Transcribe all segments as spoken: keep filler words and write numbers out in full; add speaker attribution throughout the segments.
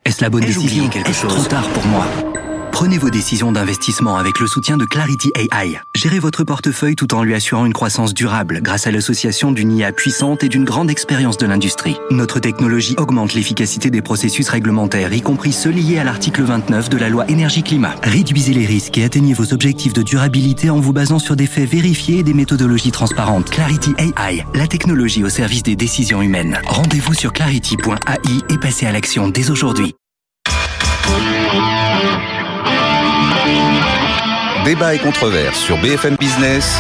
Speaker 1: Est-ce la bonne
Speaker 2: Ai-je
Speaker 1: décision?
Speaker 2: oublié quelque
Speaker 1: Est-ce
Speaker 2: chose?
Speaker 1: trop tard pour moi? Prenez vos décisions d'investissement avec le soutien de Clarity A I. Gérez votre portefeuille tout en lui assurant une croissance durable grâce à l'association d'une I A puissante et d'une grande expérience de l'industrie. Notre technologie augmente l'efficacité des processus réglementaires, y compris ceux liés à l'article vingt-neuf de la loi énergie-climat. Réduisez les risques et atteignez vos objectifs de durabilité en vous basant sur des faits vérifiés et des méthodologies transparentes. Clarity A I, la technologie au service des décisions humaines. Rendez-vous sur clarity point a i et passez à l'action dès aujourd'hui.
Speaker 3: Débat et controverse sur B F M Business.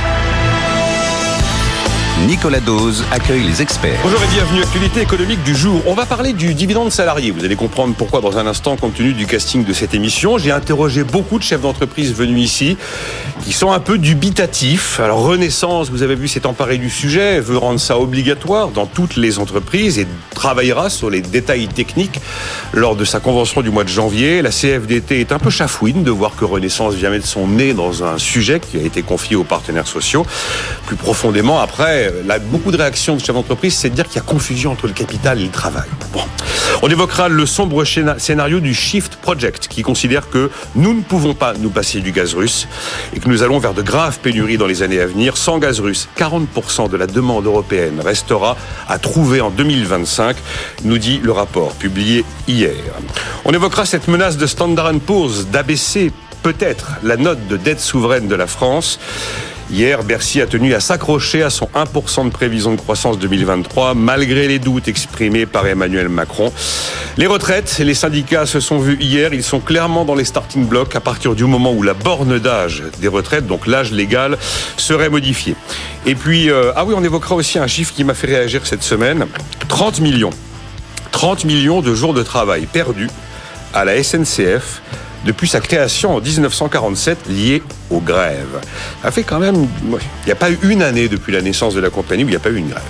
Speaker 3: Nicolas Dose accueille les experts.
Speaker 4: Bonjour et bienvenue, actualité économique du jour. On va parler du dividende salarié. Vous allez comprendre pourquoi dans un instant, compte tenu du casting de cette émission. J'ai interrogé beaucoup de chefs d'entreprise venus ici qui sont un peu dubitatifs. Alors Renaissance, vous avez vu, s'est emparé du sujet, veut rendre ça obligatoire dans toutes les entreprises et travaillera sur les détails techniques lors de sa convention du mois de janvier. La C F D T est un peu chafouine de voir que Renaissance vient mettre son nez dans un sujet qui a été confié aux partenaires sociaux. Plus profondément, après, là, beaucoup de réactions de chefs d'entreprise, c'est de dire qu'il y a confusion entre le capital et le travail. Bon. On évoquera le sombre scénario du Shift Project, qui considère que nous ne pouvons pas nous passer du gaz russe et que nous allons vers de graves pénuries dans les années à venir. Sans gaz russe, quarante pour cent de la demande européenne restera à trouver en deux mille vingt-cinq, nous dit le rapport publié hier. On évoquera cette menace de Standard and Poor's d'abaisser peut-être la note de dette souveraine de la France. Hier, Bercy a tenu à s'accrocher à son un pour cent de prévision de croissance deux mille vingt-trois, malgré les doutes exprimés par Emmanuel Macron. Les retraites, les syndicats se sont vus hier, ils sont clairement dans les starting blocks à partir du moment où la borne d'âge des retraites, donc l'âge légal, serait modifiée. Et puis, euh, ah oui, on évoquera aussi un chiffre qui m'a fait réagir cette semaine, trente millions. trente millions de jours de travail perdus à la S N C F depuis sa création en dix-neuf cent quarante-sept, liée aux grèves. Ça fait quand même... Il n'y a pas eu une année depuis la naissance de la compagnie où il n'y a pas eu une grève.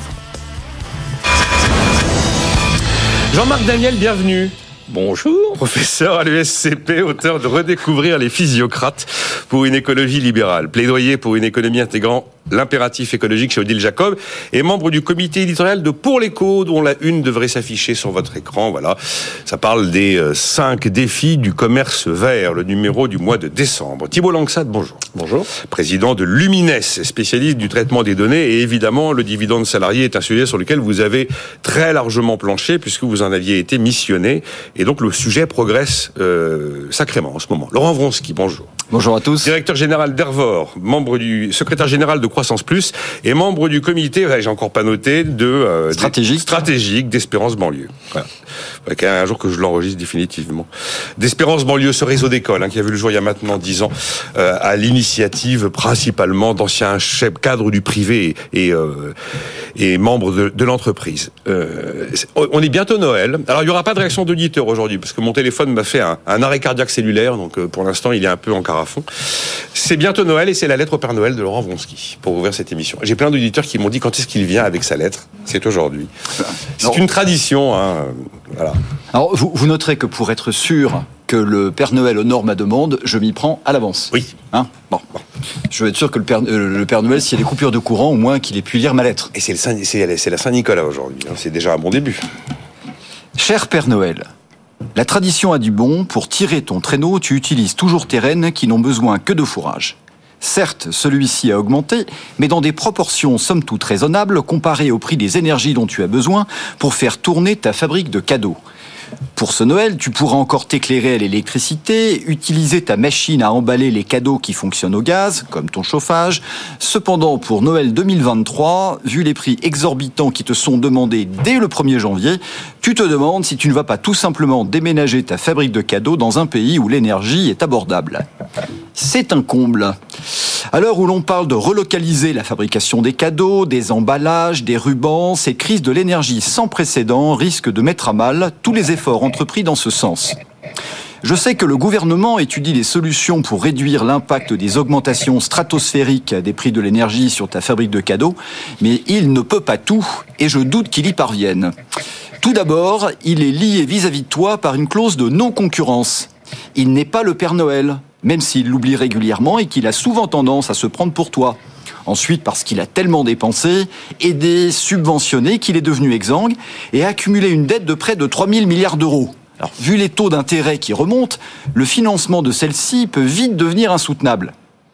Speaker 4: Jean-Marc Daniel, bienvenue.
Speaker 5: Bonjour.
Speaker 4: Professeur à l'E S C P, auteur de Redécouvrir les physiocrates pour une écologie libérale. Plaidoyer pour une économie intégrant l'impératif écologique chez Odile Jacob, et membre du comité éditorial de Pour l'écho, dont la une devrait s'afficher sur votre écran. Voilà, ça parle des euh, cinq défis du commerce vert, le numéro du mois de décembre. Thibault Langsat, bonjour.
Speaker 5: Bonjour.
Speaker 4: Président de Lumines, spécialiste du traitement des données, et évidemment, le dividende salarié est un sujet sur lequel vous avez très largement planché, puisque vous en aviez été missionné, et donc le sujet progresse euh, sacrément en ce moment. Laurent Vronsky, bonjour.
Speaker 5: Bonjour à tous.
Speaker 4: Directeur général d'Ervor, membre du secrétaire général de Croissance Plus et membre du comité, j'ai encore pas noté, de euh,
Speaker 5: stratégique,
Speaker 4: stratégique d'Espérance Banlieue. Voilà. Ouais, un jour que je l'enregistre définitivement. D'Espérance Banlieue, ce réseau d'écoles hein, qui a vu le jour il y a maintenant dix ans, euh, à l'initiative principalement d'anciens chefs cadres du privé et, et, euh, et membres de, de l'entreprise. Euh, on est bientôt Noël. Alors il y aura pas de réaction d'auditeurs aujourd'hui parce que mon téléphone m'a fait un, un arrêt cardiaque cellulaire, donc euh, pour l'instant il est un peu en carafon. C'est bientôt Noël et c'est la lettre au Père Noël de Laurent Vronsky pour ouvrir cette émission. J'ai plein d'auditeurs qui m'ont dit quand est-ce qu'il vient avec sa lettre. C'est aujourd'hui. C'est Alors, une tradition. Hein, voilà.
Speaker 5: Alors vous, vous noterez que pour être sûr que le Père Noël honore ma demande, je m'y prends à l'avance.
Speaker 4: Oui.
Speaker 5: Hein bon. bon. Je veux être sûr que le Père, euh, le Père Noël, s'il y a des coupures de courant, au moins qu'il ait pu lire ma lettre.
Speaker 4: Et c'est, le Saint, c'est, c'est la Saint-Nicolas aujourd'hui. Hein, c'est déjà un bon début.
Speaker 5: Cher Père Noël, la tradition a du bon, pour tirer ton traîneau, tu utilises toujours tes rennes qui n'ont besoin que de fourrage. Certes, celui-ci a augmenté, mais dans des proportions somme toute raisonnables comparées au prix des énergies dont tu as besoin pour faire tourner ta fabrique de cadeaux. Pour ce Noël, tu pourras encore t'éclairer à l'électricité, utiliser ta machine à emballer les cadeaux qui fonctionnent au gaz, comme ton chauffage. Cependant, pour Noël deux mille vingt-trois, vu les prix exorbitants qui te sont demandés dès le premier janvier, tu te demandes si tu ne vas pas tout simplement déménager ta fabrique de cadeaux dans un pays où l'énergie est abordable. C'est un comble. À l'heure où l'on parle de relocaliser la fabrication des cadeaux, des emballages, des rubans, cette crise de l'énergie sans précédent risque de mettre à mal tous les efforts entrepris dans ce sens. Je sais que le gouvernement étudie des solutions pour réduire l'impact des augmentations stratosphériques des prix de l'énergie sur ta fabrique de cadeaux, mais il ne peut pas tout et je doute qu'il y parvienne. Tout d'abord, il est lié vis-à-vis de toi par une clause de non-concurrence. Il n'est pas le Père Noël, même s'il l'oublie régulièrement et qu'il a souvent tendance à se prendre pour toi. Ensuite, parce qu'il a tellement dépensé, aidé, subventionné, qu'il est devenu exsangue et a accumulé une dette de près de trois mille milliards d'euros. Alors, vu les taux d'intérêt qui remontent, le financement de celle-ci peut vite devenir insoutenable.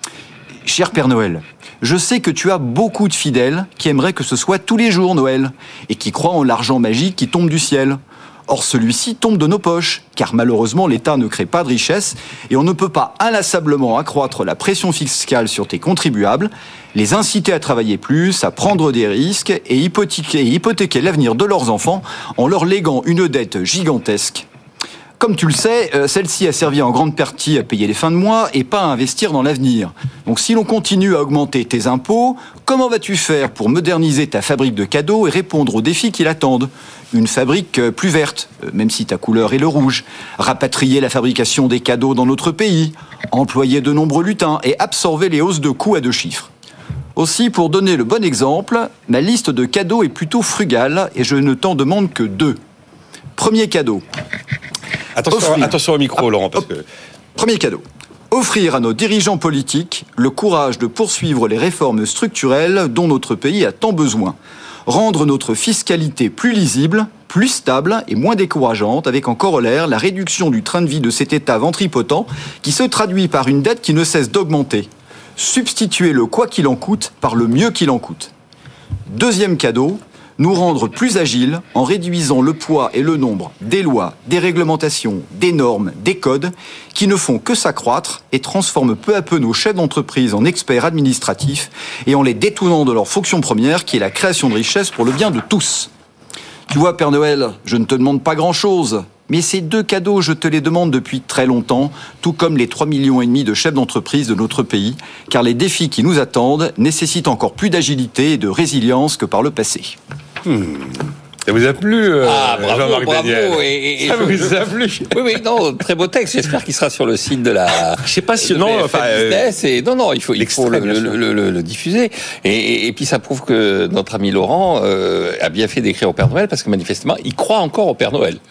Speaker 5: Cher Père Noël, je sais que tu as beaucoup de fidèles qui aimeraient que ce soit tous les jours Noël et qui croient en l'argent magique qui tombe du ciel. Or, celui-ci tombe de nos poches, car malheureusement, l'État ne crée pas de richesse et on ne peut pas inlassablement accroître la pression fiscale sur tes contribuables, les inciter à travailler plus, à prendre des risques et hypothéquer, hypothéquer l'avenir de leurs enfants en leur léguant une dette gigantesque. Comme tu le sais, celle-ci a servi en grande partie à payer les fins de mois et pas à investir dans l'avenir. Donc si l'on continue à augmenter tes impôts, comment vas-tu faire pour moderniser ta fabrique de cadeaux et répondre aux défis qui l'attendent ? Une fabrique plus verte, même si ta couleur est le rouge. Rapatrier la fabrication des cadeaux dans notre pays. Employer de nombreux lutins et absorber les hausses de coûts à deux chiffres. Aussi, pour donner le bon exemple, ma liste de cadeaux est plutôt frugale et je ne t'en demande que deux. Premier cadeau.
Speaker 4: Attention, attention au micro, Laurent, parce que...
Speaker 5: Premier cadeau. Offrir à nos dirigeants politiques le courage de poursuivre les réformes structurelles dont notre pays a tant besoin. Rendre notre fiscalité plus lisible, plus stable et moins décourageante, avec en corollaire la réduction du train de vie de cet État ventripotent qui se traduit par une dette qui ne cesse d'augmenter. Substituer le quoi qu'il en coûte par le mieux qu'il en coûte. Deuxième cadeau, nous rendre plus agiles en réduisant le poids et le nombre des lois, des réglementations, des normes, des codes qui ne font que s'accroître et transforment peu à peu nos chefs d'entreprise en experts administratifs et en les détournant de leur fonction première qui est la création de richesses pour le bien de tous. Tu vois, Père Noël, je ne te demande pas grand-chose, mais ces deux cadeaux, je te les demande depuis très longtemps, tout comme les trois millions et demi de chefs d'entreprise de notre pays, car les défis qui nous attendent nécessitent encore plus d'agilité et de résilience que par le passé.
Speaker 4: Hmm. Ça vous a plu, euh,
Speaker 2: ah, bravo,
Speaker 4: Jean-Marc
Speaker 2: bravo.
Speaker 4: Daniel
Speaker 2: Et, et
Speaker 4: Ça
Speaker 2: je,
Speaker 4: vous a plu?
Speaker 2: Oui, oui, non, très beau texte. J'espère qu'il sera sur le site de la.
Speaker 4: Je sais pas si
Speaker 2: de
Speaker 4: non,
Speaker 2: B F M
Speaker 4: enfin,
Speaker 2: Business. Et non, non, il faut, il faut le, le, le, le, le diffuser. Et, et, et puis ça prouve que notre ami Laurent euh, a bien fait d'écrire au Père Noël parce que manifestement, il croit encore au Père Noël.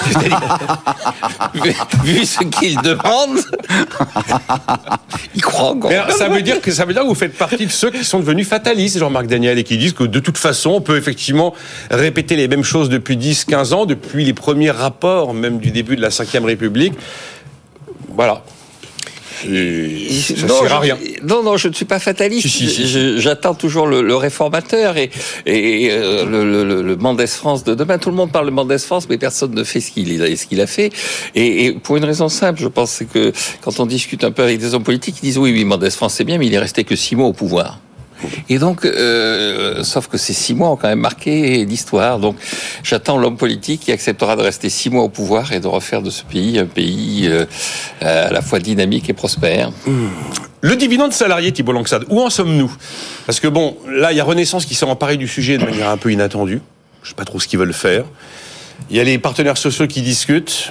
Speaker 2: vu, vu ce qu'il demande, il croit encore.
Speaker 4: Mais ça veut dire que ça veut dire que vous faites partie de ceux qui sont devenus fatalistes, Jean-Marc Daniel, et qui disent que de toute façon, on peut effectivement répéter les mêmes choses depuis dix, quinze ans, depuis les premiers rapports, même du début de la cinquième République. Voilà. Et ça
Speaker 2: non,
Speaker 4: sert à rien.
Speaker 2: Je, non, non, je ne suis pas fataliste.
Speaker 4: Si, si, si.
Speaker 2: Je, j'attends toujours le, le réformateur et, et euh, le, le, le Mendès France de demain. Tout le monde parle de Mendès France, mais personne ne fait ce qu'il a, ce qu'il a fait. Et, et pour une raison simple, je pense que quand on discute un peu avec des hommes politiques, ils disent oui, oui, Mendès France c'est bien, mais il est resté que six mois au pouvoir. Et donc, euh, sauf que ces six mois ont quand même marqué l'histoire. Donc, j'attends l'homme politique qui acceptera de rester six mois au pouvoir et de refaire de ce pays un pays euh, à la fois dynamique et prospère.
Speaker 4: Mmh. Le dividende salarié, Thibault Langsade, où en sommes-nous? Parce que bon, là, il y a Renaissance qui s'est emparé du sujet de manière un peu inattendue. Je ne sais pas trop ce qu'ils veulent faire. Il y a les partenaires sociaux qui discutent.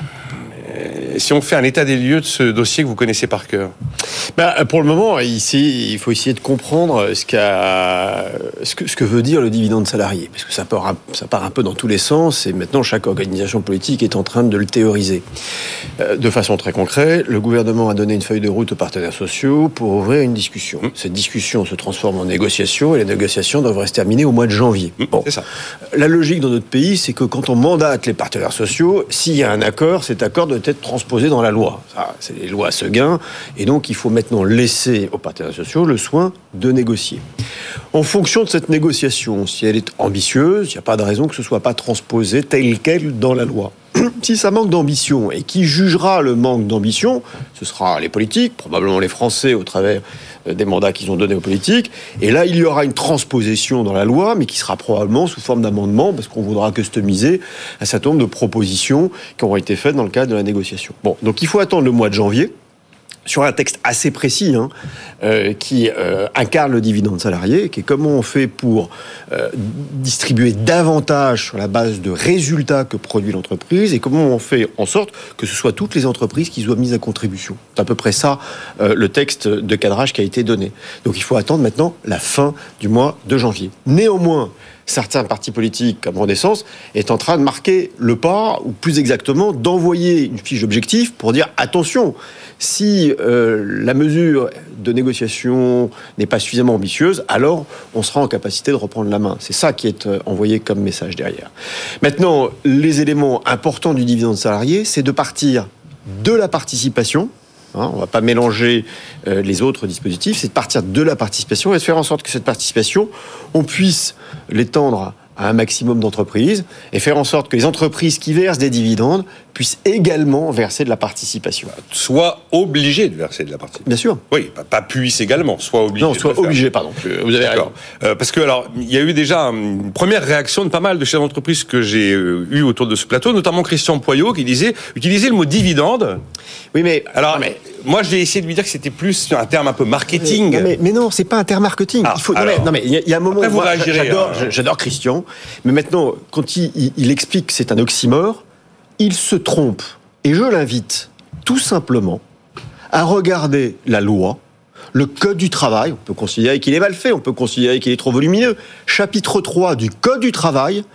Speaker 4: Et si on fait un état des lieux de ce dossier que vous connaissez par cœur?
Speaker 6: Ben, pour le moment, ici, il faut essayer de comprendre ce, qu'a, ce, que, ce que veut dire le dividende salarié. Parce que ça part, un, ça part un peu dans tous les sens et maintenant, chaque organisation politique est en train de le théoriser. Euh, de façon très concrète, le gouvernement a donné une feuille de route aux partenaires sociaux pour ouvrir une discussion. Mmh. Cette discussion se transforme en négociation et les négociations devraient se terminer au mois de janvier.
Speaker 4: Mmh,
Speaker 6: bon.
Speaker 4: C'est ça.
Speaker 6: La logique dans notre pays, c'est que quand on mandate les partenaires sociaux, s'il y a un accord, cet accord doit être transposé dans la loi. Ça, c'est les lois Seguin. Et donc, il faut maintenant laisser aux partenaires sociaux le soin de négocier. En fonction de cette négociation, si elle est ambitieuse, il n'y a pas de raison que ce ne soit pas transposé tel quel dans la loi. Si ça manque d'ambition, et qui jugera le manque d'ambition, ce sera les politiques, probablement les Français au travers des mandats qu'ils ont donnés aux politiques, et là il y aura une transposition dans la loi, mais qui sera probablement sous forme d'amendement, parce qu'on voudra customiser un certain nombre de propositions qui auront été faites dans le cadre de la négociation. Bon, donc il faut attendre le mois de janvier, sur un texte assez précis hein, euh, qui euh, incarne le dividende salarié, qui est comment on fait pour euh, distribuer davantage sur la base de résultats que produit l'entreprise et comment on fait en sorte que ce soit toutes les entreprises qui soient mises à contribution. C'est à peu près ça euh, le texte de cadrage qui a été donné. Donc il faut attendre maintenant la fin du mois de janvier. Néanmoins, certains partis politiques comme Renaissance est en train de marquer le pas, ou plus exactement d'envoyer une fiche d'objectif pour dire attention, si euh, la mesure de négociation n'est pas suffisamment ambitieuse, alors on sera en capacité de reprendre la main. C'est ça qui est euh, envoyé comme message derrière. Maintenant, les éléments importants du dividende salarié, c'est de partir de la participation. Hein, on ne va pas mélanger euh, les autres dispositifs, c'est de partir de la participation et de faire en sorte que cette participation, on puisse l'étendre à un maximum d'entreprises et faire en sorte que les entreprises qui versent des dividendes puissent également verser de la participation.
Speaker 4: Soit obligé de verser de la participation.
Speaker 6: Bien sûr.
Speaker 4: Oui, pas, pas puisse également, soit obligé.
Speaker 6: Non, soit obligé, pardon. Vous avez raison.
Speaker 4: Euh, parce que alors, il y a eu déjà une première réaction de pas mal de chefs d'entreprise que j'ai euh, eu autour de ce plateau, notamment Christian Poyot, qui disait utiliser le mot dividende.
Speaker 6: Oui, mais
Speaker 4: alors,
Speaker 6: non, mais
Speaker 4: moi, j'ai essayé de lui dire que c'était plus un terme un peu marketing.
Speaker 6: Mais, non, mais, mais non, c'est pas un terme marketing.
Speaker 4: Ah,
Speaker 6: il faut.
Speaker 4: alors,
Speaker 6: non, mais il y, y a un moment.
Speaker 4: après,
Speaker 6: où
Speaker 4: vous
Speaker 6: moi,
Speaker 4: réagirez,
Speaker 6: j'adore,
Speaker 4: hein.
Speaker 6: j'adore Christian, mais maintenant, quand il, il, il explique que c'est un oxymore, il se trompe. Et je l'invite tout simplement à regarder la loi, le Code du travail. On peut considérer qu'il est mal fait, on peut considérer qu'il est trop volumineux. Chapitre trois du Code du travail,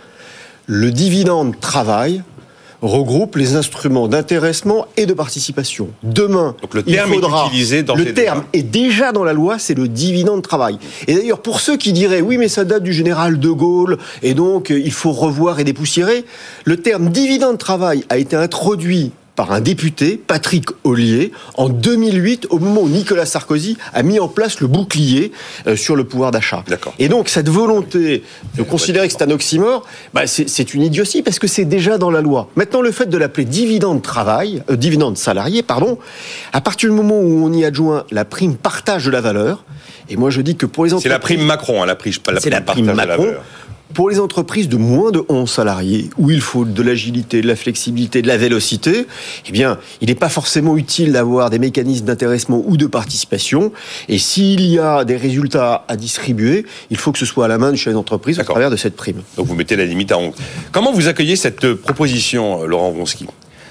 Speaker 6: le dividende travail regroupe les instruments d'intéressement et de participation. Demain,
Speaker 4: donc le terme
Speaker 6: il faudra,
Speaker 4: est utilisé dans
Speaker 6: le terme est déjà dans la loi, c'est le dividende travail. Et d'ailleurs, pour ceux qui diraient oui, mais ça date du général de Gaulle et donc il faut revoir et dépoussiérer, le terme dividende travail a été introduit par un député, Patrick Ollier, en deux mille huit, au moment où Nicolas Sarkozy a mis en place le bouclier euh, sur le pouvoir d'achat.
Speaker 4: D'accord.
Speaker 6: Et donc, cette volonté de considérer que c'est un oxymore, bah, c'est, c'est une idiotie parce que c'est déjà dans la loi. Maintenant, le fait de l'appeler dividende travail, euh, dividende salarié, pardon, à partir du moment où on y adjoint la prime partage de la valeur, et moi je dis que pour les entreprises...
Speaker 4: C'est la prime Macron, hein, la prime, pas la
Speaker 6: c'est
Speaker 4: prime
Speaker 6: la prime
Speaker 4: partage
Speaker 6: Macron.
Speaker 4: de la valeur.
Speaker 6: Pour les entreprises de moins de onze salariés, où il faut de l'agilité, de la flexibilité, de la vélocité, eh bien, il n'est pas forcément utile d'avoir des mécanismes d'intéressement ou de participation. Et s'il y a des résultats à distribuer, il faut que ce soit à la main du chef d'entreprise au travers de cette prime.
Speaker 4: Donc vous mettez la limite à onze. Comment vous accueillez cette proposition, Laurent Wronski,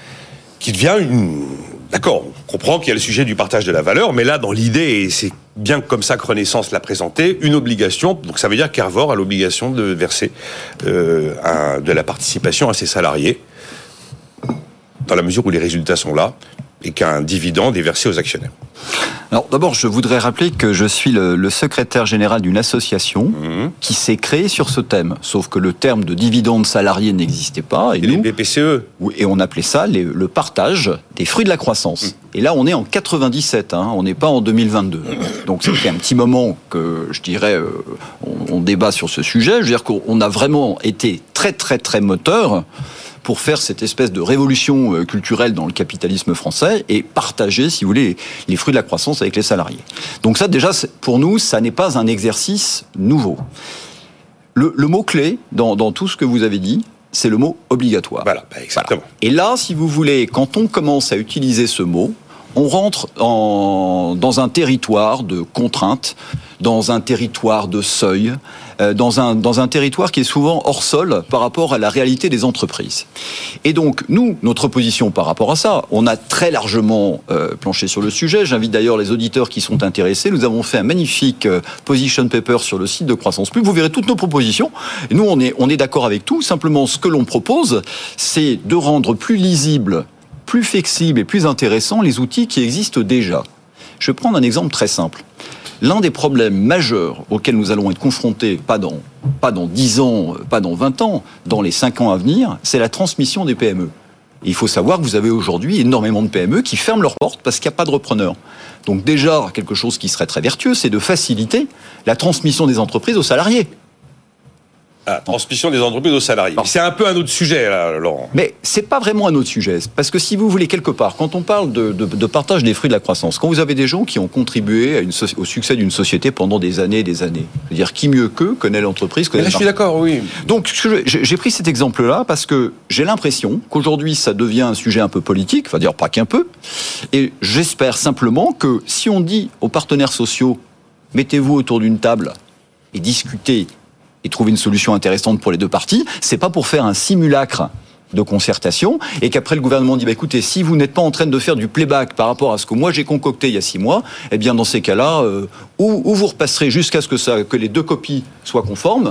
Speaker 4: qui devient une... D'accord, on comprend qu'il y a le sujet du partage de la valeur, mais là, dans l'idée, et c'est bien comme ça que Renaissance l'a présenté, une obligation, donc ça veut dire qu'Arvor a l'obligation de verser euh, un, de la participation à ses salariés, dans la mesure où les résultats sont là, et qu'un dividende est versé aux actionnaires.
Speaker 5: Alors d'abord, je voudrais rappeler que je suis le, le secrétaire général d'une association mmh. qui s'est créée sur ce thème. Sauf que le terme de dividende salarié n'existait pas. Et,
Speaker 4: et nous, les B P C E.
Speaker 5: Et on appelait ça les, le partage des fruits de la croissance. Mmh. Et là, on est en quatre-vingt-dix-sept, hein, on n'est pas en deux mille vingt-deux. Donc ça fait un petit moment que, je dirais, euh, on, on débat sur ce sujet. Je veux dire qu'on a vraiment été très très très moteur pour faire cette espèce de révolution culturelle dans le capitalisme français et partager, si vous voulez, les fruits de la croissance avec les salariés. Donc ça, déjà, pour nous, ça n'est pas un exercice nouveau. Le, le mot-clé dans, dans tout ce que vous avez dit, c'est le mot obligatoire.
Speaker 4: Voilà, bah exactement.
Speaker 5: Voilà. Et là, si vous voulez, quand on commence à utiliser ce mot, on rentre en, dans un territoire de contraintes, dans un territoire de seuil, euh, dans, un, dans un territoire qui est souvent hors sol par rapport à la réalité des entreprises. Et donc, nous, notre position par rapport à ça, on a très largement euh, planché sur le sujet. J'invite d'ailleurs les auditeurs qui sont intéressés. Nous avons fait un magnifique euh, position paper sur le site de Croissance Pub. Vous verrez toutes nos propositions. Et nous, on est, on est d'accord avec tout. Simplement, ce que l'on propose, c'est de rendre plus lisible, plus flexible et plus intéressant les outils qui existent déjà. Je vais prendre un exemple très simple. L'un des problèmes majeurs auxquels nous allons être confrontés, pas dans, pas dans dix ans, pas dans vingt ans, dans les cinq ans à venir, c'est la transmission des P M E. Et il faut savoir que vous avez aujourd'hui énormément de P M E qui ferment leurs portes parce qu'il n'y a pas de repreneurs. Donc déjà, quelque chose qui serait très vertueux, c'est de faciliter la transmission des entreprises aux salariés.
Speaker 4: Ah, transmission des entreprises aux salariés. C'est un peu un autre sujet, là, Laurent.
Speaker 5: Mais c'est pas vraiment un autre sujet. Parce que si vous voulez, quelque part, quand on parle de, de, de partage des fruits de la croissance, quand vous avez des gens qui ont contribué à une, au succès d'une société pendant des années et des années, c'est-à-dire qui mieux qu'eux connaît l'entreprise, connaît
Speaker 4: là, je suis d'accord, oui.
Speaker 5: Donc, j'ai pris cet exemple-là parce que j'ai l'impression qu'aujourd'hui, ça devient un sujet un peu politique, enfin dire pas qu'un peu, et j'espère simplement que si on dit aux partenaires sociaux, mettez-vous autour d'une table et discutez et trouver une solution intéressante pour les deux parties, c'est pas pour faire un simulacre de concertation et qu'après le gouvernement dit bah écoutez, si vous n'êtes pas en train de faire du playback par rapport à ce que moi j'ai concocté il y a six mois, eh bien dans ces cas-là, euh, ou, ou vous repasserez jusqu'à ce que ça, que les deux copies soient conformes,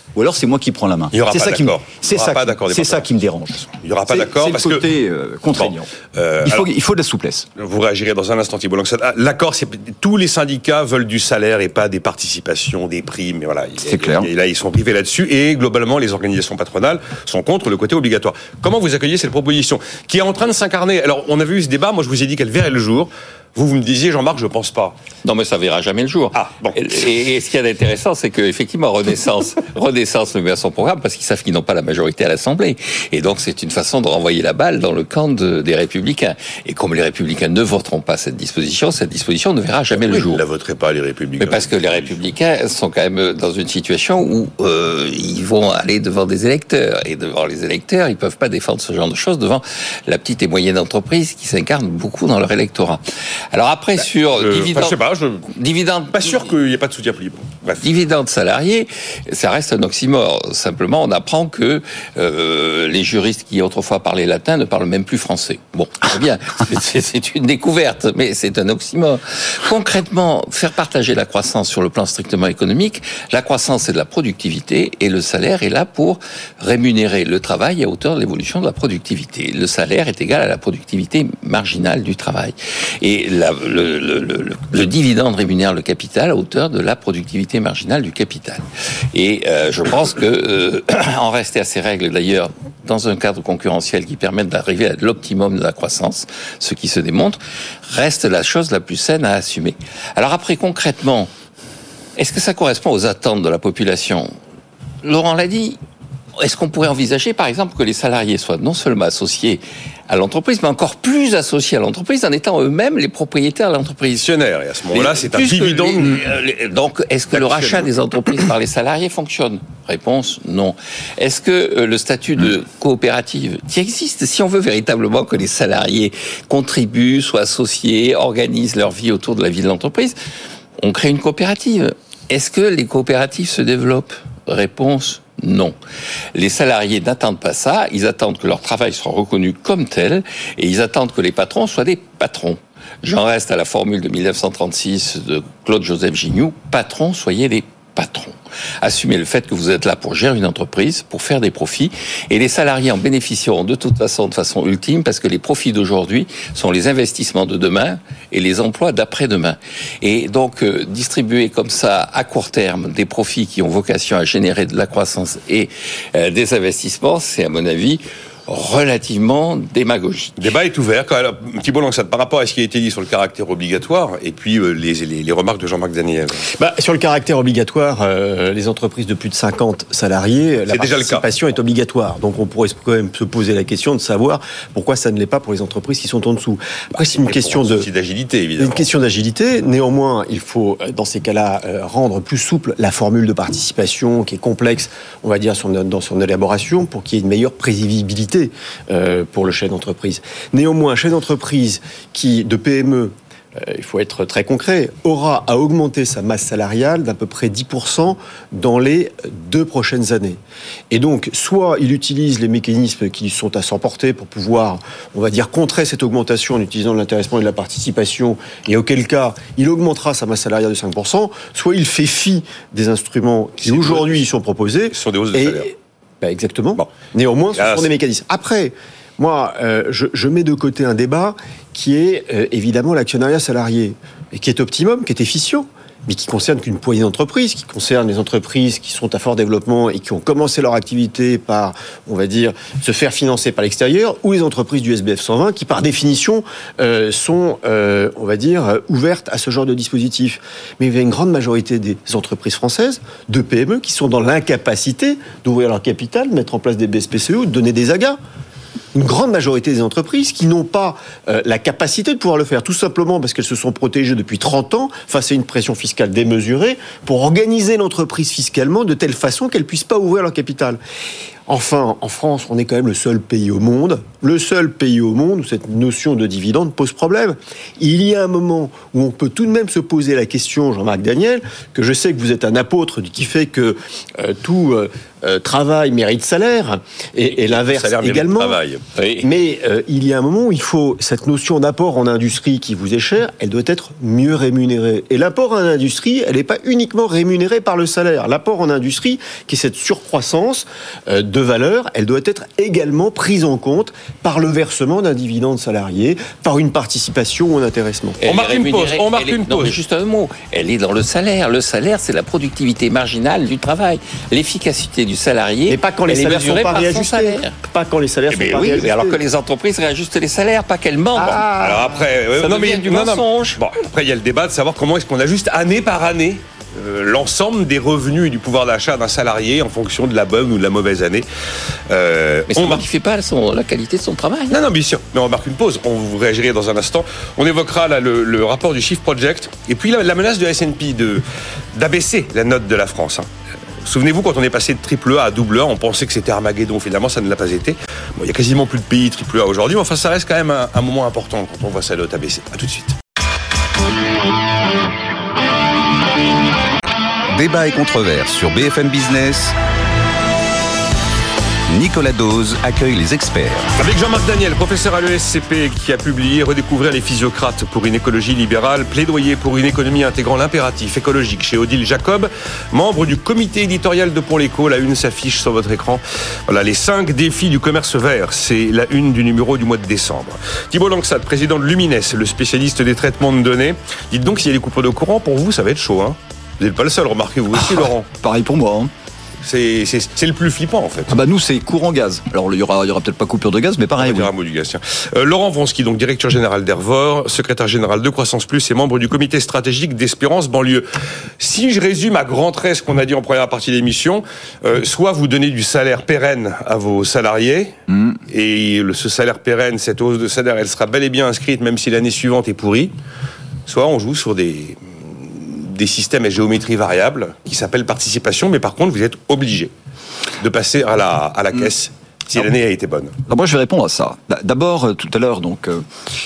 Speaker 5: Ou alors c'est moi qui prends la main.
Speaker 4: Il n'y aura
Speaker 5: c'est
Speaker 4: pas
Speaker 5: ça
Speaker 4: d'accord.
Speaker 5: Qui me, c'est ça,
Speaker 4: pas
Speaker 5: qui,
Speaker 4: d'accord
Speaker 5: c'est ça qui me dérange.
Speaker 4: Il n'y aura pas
Speaker 5: c'est,
Speaker 4: d'accord
Speaker 5: c'est
Speaker 4: parce
Speaker 5: le côté
Speaker 4: que
Speaker 5: euh, contraignant.
Speaker 4: Bon, euh,
Speaker 5: il, faut,
Speaker 4: alors,
Speaker 5: il faut de la souplesse.
Speaker 4: Vous réagirez dans un instant, Thibault Langsat. Ah, l'accord, c'est tous les syndicats veulent du salaire et pas des participations, des primes. Mais voilà,
Speaker 5: c'est clair.
Speaker 4: Et là, ils sont privés là-dessus. Et globalement, les organisations patronales sont contre le côté obligatoire. Comment vous accueillez cette proposition qui est en train de s'incarner? Alors, on avait eu ce débat. Moi, je vous ai dit qu'elle verrait le jour. Vous, vous me disiez, Jean-Marc, je pense pas.
Speaker 2: Non, mais ça verra jamais le jour.
Speaker 4: Ah, bon.
Speaker 2: Et, et, et ce qui est intéressant, c'est qu'effectivement, Renaissance, Renaissance le met à son programme parce qu'ils savent qu'ils n'ont pas la majorité à l'Assemblée. Et donc, c'est une façon de renvoyer la balle dans le camp de, des Républicains. Et comme les Républicains ne voteront pas cette disposition, cette disposition ne verra jamais
Speaker 4: oui,
Speaker 2: le jour.
Speaker 4: Ils ne la voteraient pas, les Républicains.
Speaker 2: Mais parce que les Républicains sont quand même dans une situation où euh, ils vont aller devant des électeurs. Et devant les électeurs, ils peuvent pas défendre ce genre de choses devant la petite et moyenne entreprise qui s'incarne beaucoup dans leur électorat. Alors après, bah, sur
Speaker 4: je,
Speaker 2: dividende,
Speaker 4: je sais pas, je
Speaker 2: dividende,
Speaker 4: pas sûr qu'il n'y ait pas de soutien politique. Bref.
Speaker 2: Dividende salarié, ça reste un oxymore. Simplement, on apprend que euh, les juristes qui autrefois parlaient latin ne parlent même plus français. Bon, très bien, c'est, c'est une découverte, mais c'est un oxymore. Concrètement, faire partager la croissance sur le plan strictement économique, la croissance c'est de la productivité et le salaire est là pour rémunérer le travail à hauteur de l'évolution de la productivité. Le salaire est égal à la productivité marginale du travail. Et la, le, le, le, le dividende rémunère le capital à hauteur de la productivité marginale du capital. Et euh, je pense que euh, en rester à ces règles, d'ailleurs, dans un cadre concurrentiel qui permette d'arriver à l'optimum de la croissance, ce qui se démontre, reste la chose la plus saine à assumer. Alors après, concrètement, est-ce que ça correspond aux attentes de la population ? Laurent l'a dit. Est-ce qu'on pourrait envisager, par exemple, que les salariés soient non seulement associés à l'entreprise, mais encore plus associés à l'entreprise en étant eux-mêmes les propriétaires de l'entreprise.
Speaker 4: Actionnaires, et à ce moment-là, c'est un dividende.
Speaker 2: Les, les, donc, est-ce que le rachat des entreprises par les salariés fonctionne ? Réponse, non. Est-ce que euh, le statut de coopérative qui existe, si on veut véritablement que les salariés contribuent, soient associés, organisent leur vie autour de la vie de l'entreprise, on crée une coopérative. Est-ce que les coopératives se développent ? Réponse, non. Les salariés n'attendent pas ça, ils attendent que leur travail soit reconnu comme tel, et ils attendent que les patrons soient des patrons. J'en reste à la formule de dix-neuf cent trente-six de Claude-Joseph Gignoux, patrons, soyez des patrons. Assumez le fait que vous êtes là pour gérer une entreprise, pour faire des profits, et les salariés en bénéficieront de toute façon, de façon ultime, parce que les profits d'aujourd'hui sont les investissements de demain et les emplois d'après-demain. Et donc, euh, distribuer comme ça, à court terme, des profits qui ont vocation à générer de la croissance et euh, des investissements, c'est à mon avis relativement démagogique.
Speaker 4: Le débat est ouvert. Alors, Thibault Langsat, par rapport à ce qui a été dit sur le caractère obligatoire et puis euh, les, les, les remarques de Jean-Marc Daniel.
Speaker 6: Bah, sur le caractère obligatoire, euh, les entreprises de plus de cinquante salariés, la participation est obligatoire. Donc on pourrait quand même se poser la question de savoir pourquoi ça ne l'est pas pour les entreprises qui sont en dessous. Après, c'est une
Speaker 4: et
Speaker 6: question de,
Speaker 4: d'agilité, évidemment.
Speaker 6: Une question d'agilité. Néanmoins, il faut, dans ces cas-là, euh, rendre plus souple la formule de participation qui est complexe, on va dire, son, dans son élaboration pour qu'il y ait une meilleure prévisibilité pour le chef d'entreprise. Néanmoins, un chef d'entreprise qui, de P M E, euh, il faut être très concret, aura à augmenter sa masse salariale d'à peu près dix pour cent dans les deux prochaines années. Et donc, soit il utilise les mécanismes qui sont à son portée pour pouvoir, on va dire, contrer cette augmentation en utilisant de l'intéressement et de la participation, et auquel cas, il augmentera sa masse salariale de cinq pour cent, soit il fait fi des instruments qui, aujourd'hui, sont proposés.
Speaker 4: Ce sont des hausses de
Speaker 6: et,
Speaker 4: salaire.
Speaker 6: Ben exactement.
Speaker 4: Bon.
Speaker 6: Néanmoins, ce
Speaker 4: Là,
Speaker 6: sont des mécanismes. Après, moi, euh, je, je mets de côté un débat qui est euh, évidemment l'actionnariat salarié, et qui est optimum, qui est efficient, mais qui concerne qu'une poignée d'entreprises, qui concerne les entreprises qui sont à fort développement et qui ont commencé leur activité par, on va dire, se faire financer par l'extérieur, ou les entreprises du S B F cent vingt qui, par définition, euh, sont, euh, on va dire, ouvertes à ce genre de dispositif. Mais il y a une grande majorité des entreprises françaises, de P M E, qui sont dans l'incapacité d'ouvrir leur capital, de mettre en place des B S P C E ou de donner des agas. Une grande majorité des entreprises qui n'ont pas euh, la capacité de pouvoir le faire, tout simplement parce qu'elles se sont protégées depuis trente ans face à une pression fiscale démesurée pour organiser l'entreprise fiscalement de telle façon qu'elle ne puisse pas ouvrir leur capital. Enfin, en France, on est quand même le seul pays au monde, le seul pays au monde où cette notion de dividende pose problème. Il y a un moment où on peut tout de même se poser la question, Jean-Marc Daniel, que je sais que vous êtes un apôtre qui fait que euh, tout euh, euh, travail mérite salaire, et, et l'inverse
Speaker 4: salaire
Speaker 6: également.
Speaker 4: Travail.
Speaker 2: Oui.
Speaker 6: Mais euh, il y a un moment où il faut, cette notion d'apport en industrie qui vous est chère, elle doit être mieux rémunérée. Et l'apport en industrie, elle n'est pas uniquement rémunérée par le salaire. L'apport en industrie, qui est cette surcroissance euh, de valeur, elle doit être également prise en compte par le versement d'un dividende salarié, par une participation ou un intéressement.
Speaker 2: Elle
Speaker 4: on marque une pause. On marque
Speaker 2: est,
Speaker 4: une
Speaker 2: non,
Speaker 4: pause.
Speaker 2: mais juste un mot. Elle est dans le salaire. Le salaire, c'est la productivité marginale du travail. L'efficacité du salarié.
Speaker 6: Et pas quand les
Speaker 2: elle
Speaker 6: salaires
Speaker 2: est
Speaker 6: sont
Speaker 2: mesurée
Speaker 6: pas
Speaker 2: par son
Speaker 6: réajustés.
Speaker 2: salaire.
Speaker 6: Pas quand les salaires
Speaker 2: Eh
Speaker 6: sont
Speaker 2: bien,
Speaker 6: pas
Speaker 2: oui,
Speaker 6: réajustés.
Speaker 2: alors que les entreprises réajustent les salaires, pas qu'elles mentent.
Speaker 6: Ah.
Speaker 4: Alors après, euh,
Speaker 2: Ça
Speaker 4: non,
Speaker 2: devient
Speaker 4: mais,
Speaker 2: du
Speaker 4: non, non.
Speaker 2: mensonge.
Speaker 4: Bon, après, il y a le débat de savoir comment est-ce qu'on ajuste année par année euh, l'ensemble des revenus et du pouvoir d'achat d'un salarié en fonction de la bonne ou de la mauvaise année. Euh,
Speaker 2: Mais c'est
Speaker 4: on
Speaker 2: moi
Speaker 4: marque-
Speaker 2: qui ne fait pas son, la qualité de son travail.
Speaker 4: Non, non, bien sûr. Mais on marque une pause. On vous réagirait dans un instant. On évoquera là le, le rapport du Shift Project et puis la, la menace de S and P de d'abaisser la note de la France. Hein. Souvenez-vous, quand on est passé de triple A à double A, on pensait que c'était Armageddon. Finalement, ça ne l'a pas été. Bon, il y a quasiment plus de pays triple A aujourd'hui, mais enfin, ça reste quand même un, un moment important quand on voit sa note abaisser. À tout de suite.
Speaker 3: Débat et controverse sur B F M Business. Nicolas Dose accueille les experts.
Speaker 4: Avec Jean-Marc Daniel, professeur à l'E S C P, qui a publié Redécouvrir les physiocrates pour une écologie libérale, plaidoyer pour une économie intégrant l'impératif écologique chez Odile Jacob, membre du comité éditorial de Pour l'Écho. La une s'affiche sur votre écran. Voilà, les cinq défis du commerce vert. C'est la une du numéro du mois de décembre. Thibault Langsat, président de Lumines, le spécialiste des traitements de données. Dites donc, s'il y a des coupures de courant, pour vous, ça va être chaud, hein. Vous n'êtes pas le seul, remarquez-vous aussi, Laurent.
Speaker 5: Pareil pour moi. Hein.
Speaker 4: C'est, c'est, c'est le plus flippant, en fait.
Speaker 5: Ah bah nous, c'est courant gaz. Alors, il y aura, il y aura peut-être pas coupure de gaz, mais
Speaker 4: On
Speaker 5: pareil.
Speaker 4: va dire
Speaker 5: Oui.
Speaker 4: un mot du gaz, tiens. Euh, Laurent Vronsky, donc directeur général d'Hervor, secrétaire général de Croissance Plus et membre du comité stratégique d'Espérance Banlieue. Si je résume à grands traits ce qu'on a dit en première partie de l'émission, euh, soit vous donnez du salaire pérenne à vos salariés,
Speaker 5: Mmh.
Speaker 4: et le, ce salaire pérenne, cette hausse de salaire, elle sera bel et bien inscrite, même si l'année suivante est pourrie, soit on joue sur des, des systèmes à géométrie variable qui s'appellent participation, mais par contre, vous êtes obligé de passer à la, à la caisse si
Speaker 5: Ah.
Speaker 4: l'année a été bonne.
Speaker 5: Alors moi, je vais répondre à ça. D'abord, euh, tout à l'heure, donc, euh,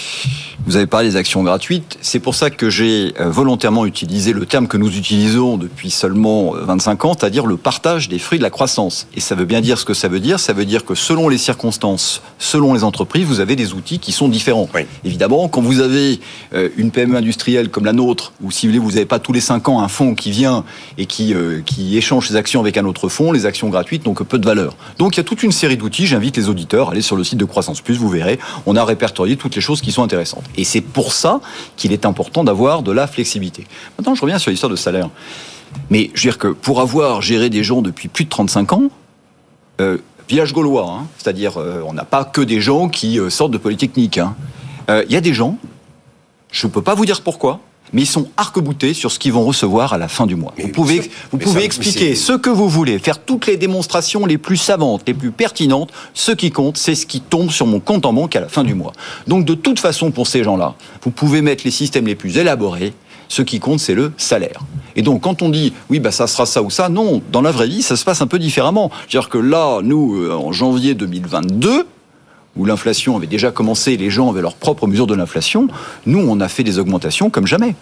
Speaker 5: vous avez parlé des actions gratuites. C'est pour ça que j'ai euh, volontairement utilisé le terme que nous utilisons depuis seulement euh, vingt-cinq ans, c'est-à-dire le partage des fruits de la croissance. Et ça veut bien dire ce que ça veut dire. Ça veut dire que selon les circonstances, selon les entreprises, vous avez des outils qui sont différents.
Speaker 4: Oui.
Speaker 5: Évidemment, quand vous avez euh, une P M E industrielle comme la nôtre, ou si vous voulez, vous n'avez pas tous les cinq ans un fonds qui vient et qui, euh, qui échange ses actions avec un autre fonds, les actions gratuites n'ont que peu de valeur. Donc il y a toute une série d'outils. J'invite les auditeurs à aller sur le site de Croissance Plus, vous verrez, on a répertorié toutes les choses qui sont intéressantes. Et c'est pour ça qu'il est important d'avoir de la flexibilité. Maintenant, je reviens sur l'histoire de salaire. Mais je veux dire que pour avoir géré des gens depuis plus de trente-cinq ans, euh, village gaulois, hein, c'est-à-dire euh, on n'a pas que des gens qui euh, sortent de Polytechnique. Hein. Euh, il y a des gens, je ne peux pas vous dire pourquoi, mais ils sont arc-boutés sur ce qu'ils vont recevoir à la fin du mois.
Speaker 4: Mais
Speaker 5: vous pouvez,
Speaker 4: ça-
Speaker 5: vous
Speaker 4: mais
Speaker 5: pouvez
Speaker 4: ça-
Speaker 5: expliquer
Speaker 4: mais c'est-
Speaker 5: ce que vous voulez, faire toutes les démonstrations les plus savantes, les plus pertinentes. Ce qui compte, c'est ce qui tombe sur mon compte en banque à la fin du mois. Donc de toute façon, pour ces gens-là, vous pouvez mettre les systèmes les plus élaborés. Ce qui compte, c'est le salaire. Et donc, quand on dit, oui, bah, ça sera ça ou ça, non, dans la vraie vie, ça se passe un peu différemment. C'est-à-dire que là, nous, euh, en janvier deux mille vingt-deux, où l'inflation avait déjà commencé, les gens avaient leurs propres mesures de l'inflation, nous, on a fait des augmentations comme jamais.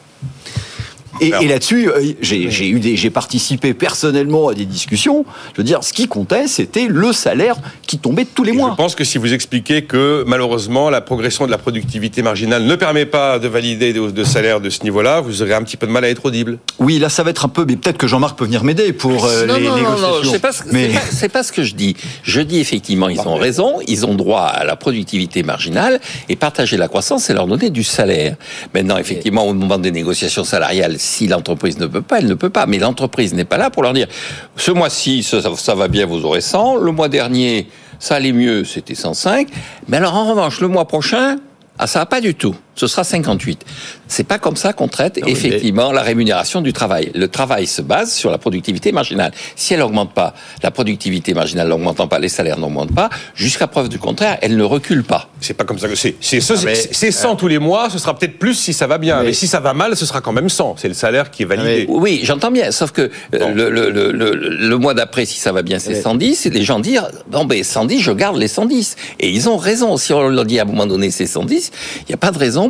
Speaker 5: Et,
Speaker 4: Alors,
Speaker 5: et là-dessus, euh, j'ai, j'ai, eu des, j'ai participé personnellement à des discussions. Je veux dire, ce qui comptait, c'était le salaire qui tombait tous les
Speaker 4: Et
Speaker 5: mois.
Speaker 4: je pense que si vous expliquez que malheureusement la progression de la productivité marginale ne permet pas de valider des hausses de salaire de ce niveau-là, vous aurez un petit peu de mal à être audible.
Speaker 5: Oui, là, ça va être un peu... Mais peut-être que Jean-Marc peut venir m'aider pour euh,
Speaker 2: non,
Speaker 5: les
Speaker 2: non, non,
Speaker 5: négociations.
Speaker 2: non, c'est pas, ce-
Speaker 5: Mais-
Speaker 2: c'est pas, c'est pas ce que je dis. Je dis effectivement, ils ont raison, ils ont droit à la productivité marginale et partager la croissance, c'est leur donner du salaire. Maintenant, effectivement, au moment des négociations salariales, si l'entreprise ne peut pas, elle ne peut pas. Mais l'entreprise n'est pas là pour leur dire, ce mois-ci, ça, ça va bien, vous aurez cent. Le mois dernier, ça allait mieux, c'était cent cinq. Mais alors, en revanche, le mois prochain, ah, ça va pas du tout. Ce sera cinquante-huit. C'est pas comme ça qu'on traite
Speaker 6: Non, mais-
Speaker 2: effectivement la rémunération du travail. Le travail se base sur la productivité marginale. Si elle n'augmente pas, la productivité marginale n'augmentant pas, les salaires n'augmentent pas, jusqu'à preuve du contraire, elle ne recule pas.
Speaker 4: C'est pas comme ça que c'est. C'est, ce-
Speaker 6: Ah, mais-
Speaker 4: c'est- c'est cent tous les mois, ce sera peut-être plus si ça va bien. Mais,
Speaker 6: Mais-
Speaker 4: si ça va mal, ce sera quand même cent. C'est le salaire qui est validé.
Speaker 6: Ah,
Speaker 2: Oui, j'entends bien, sauf que euh,
Speaker 4: Bon.
Speaker 2: le, le, le, le, le mois d'après, si ça va bien, c'est
Speaker 6: Mais-
Speaker 2: cent dix, et les gens disent, bon ben cent dix, je garde les cent dix. Et ils ont raison, si on leur dit à un moment donné c'est cent dix, il n'y a pas de raison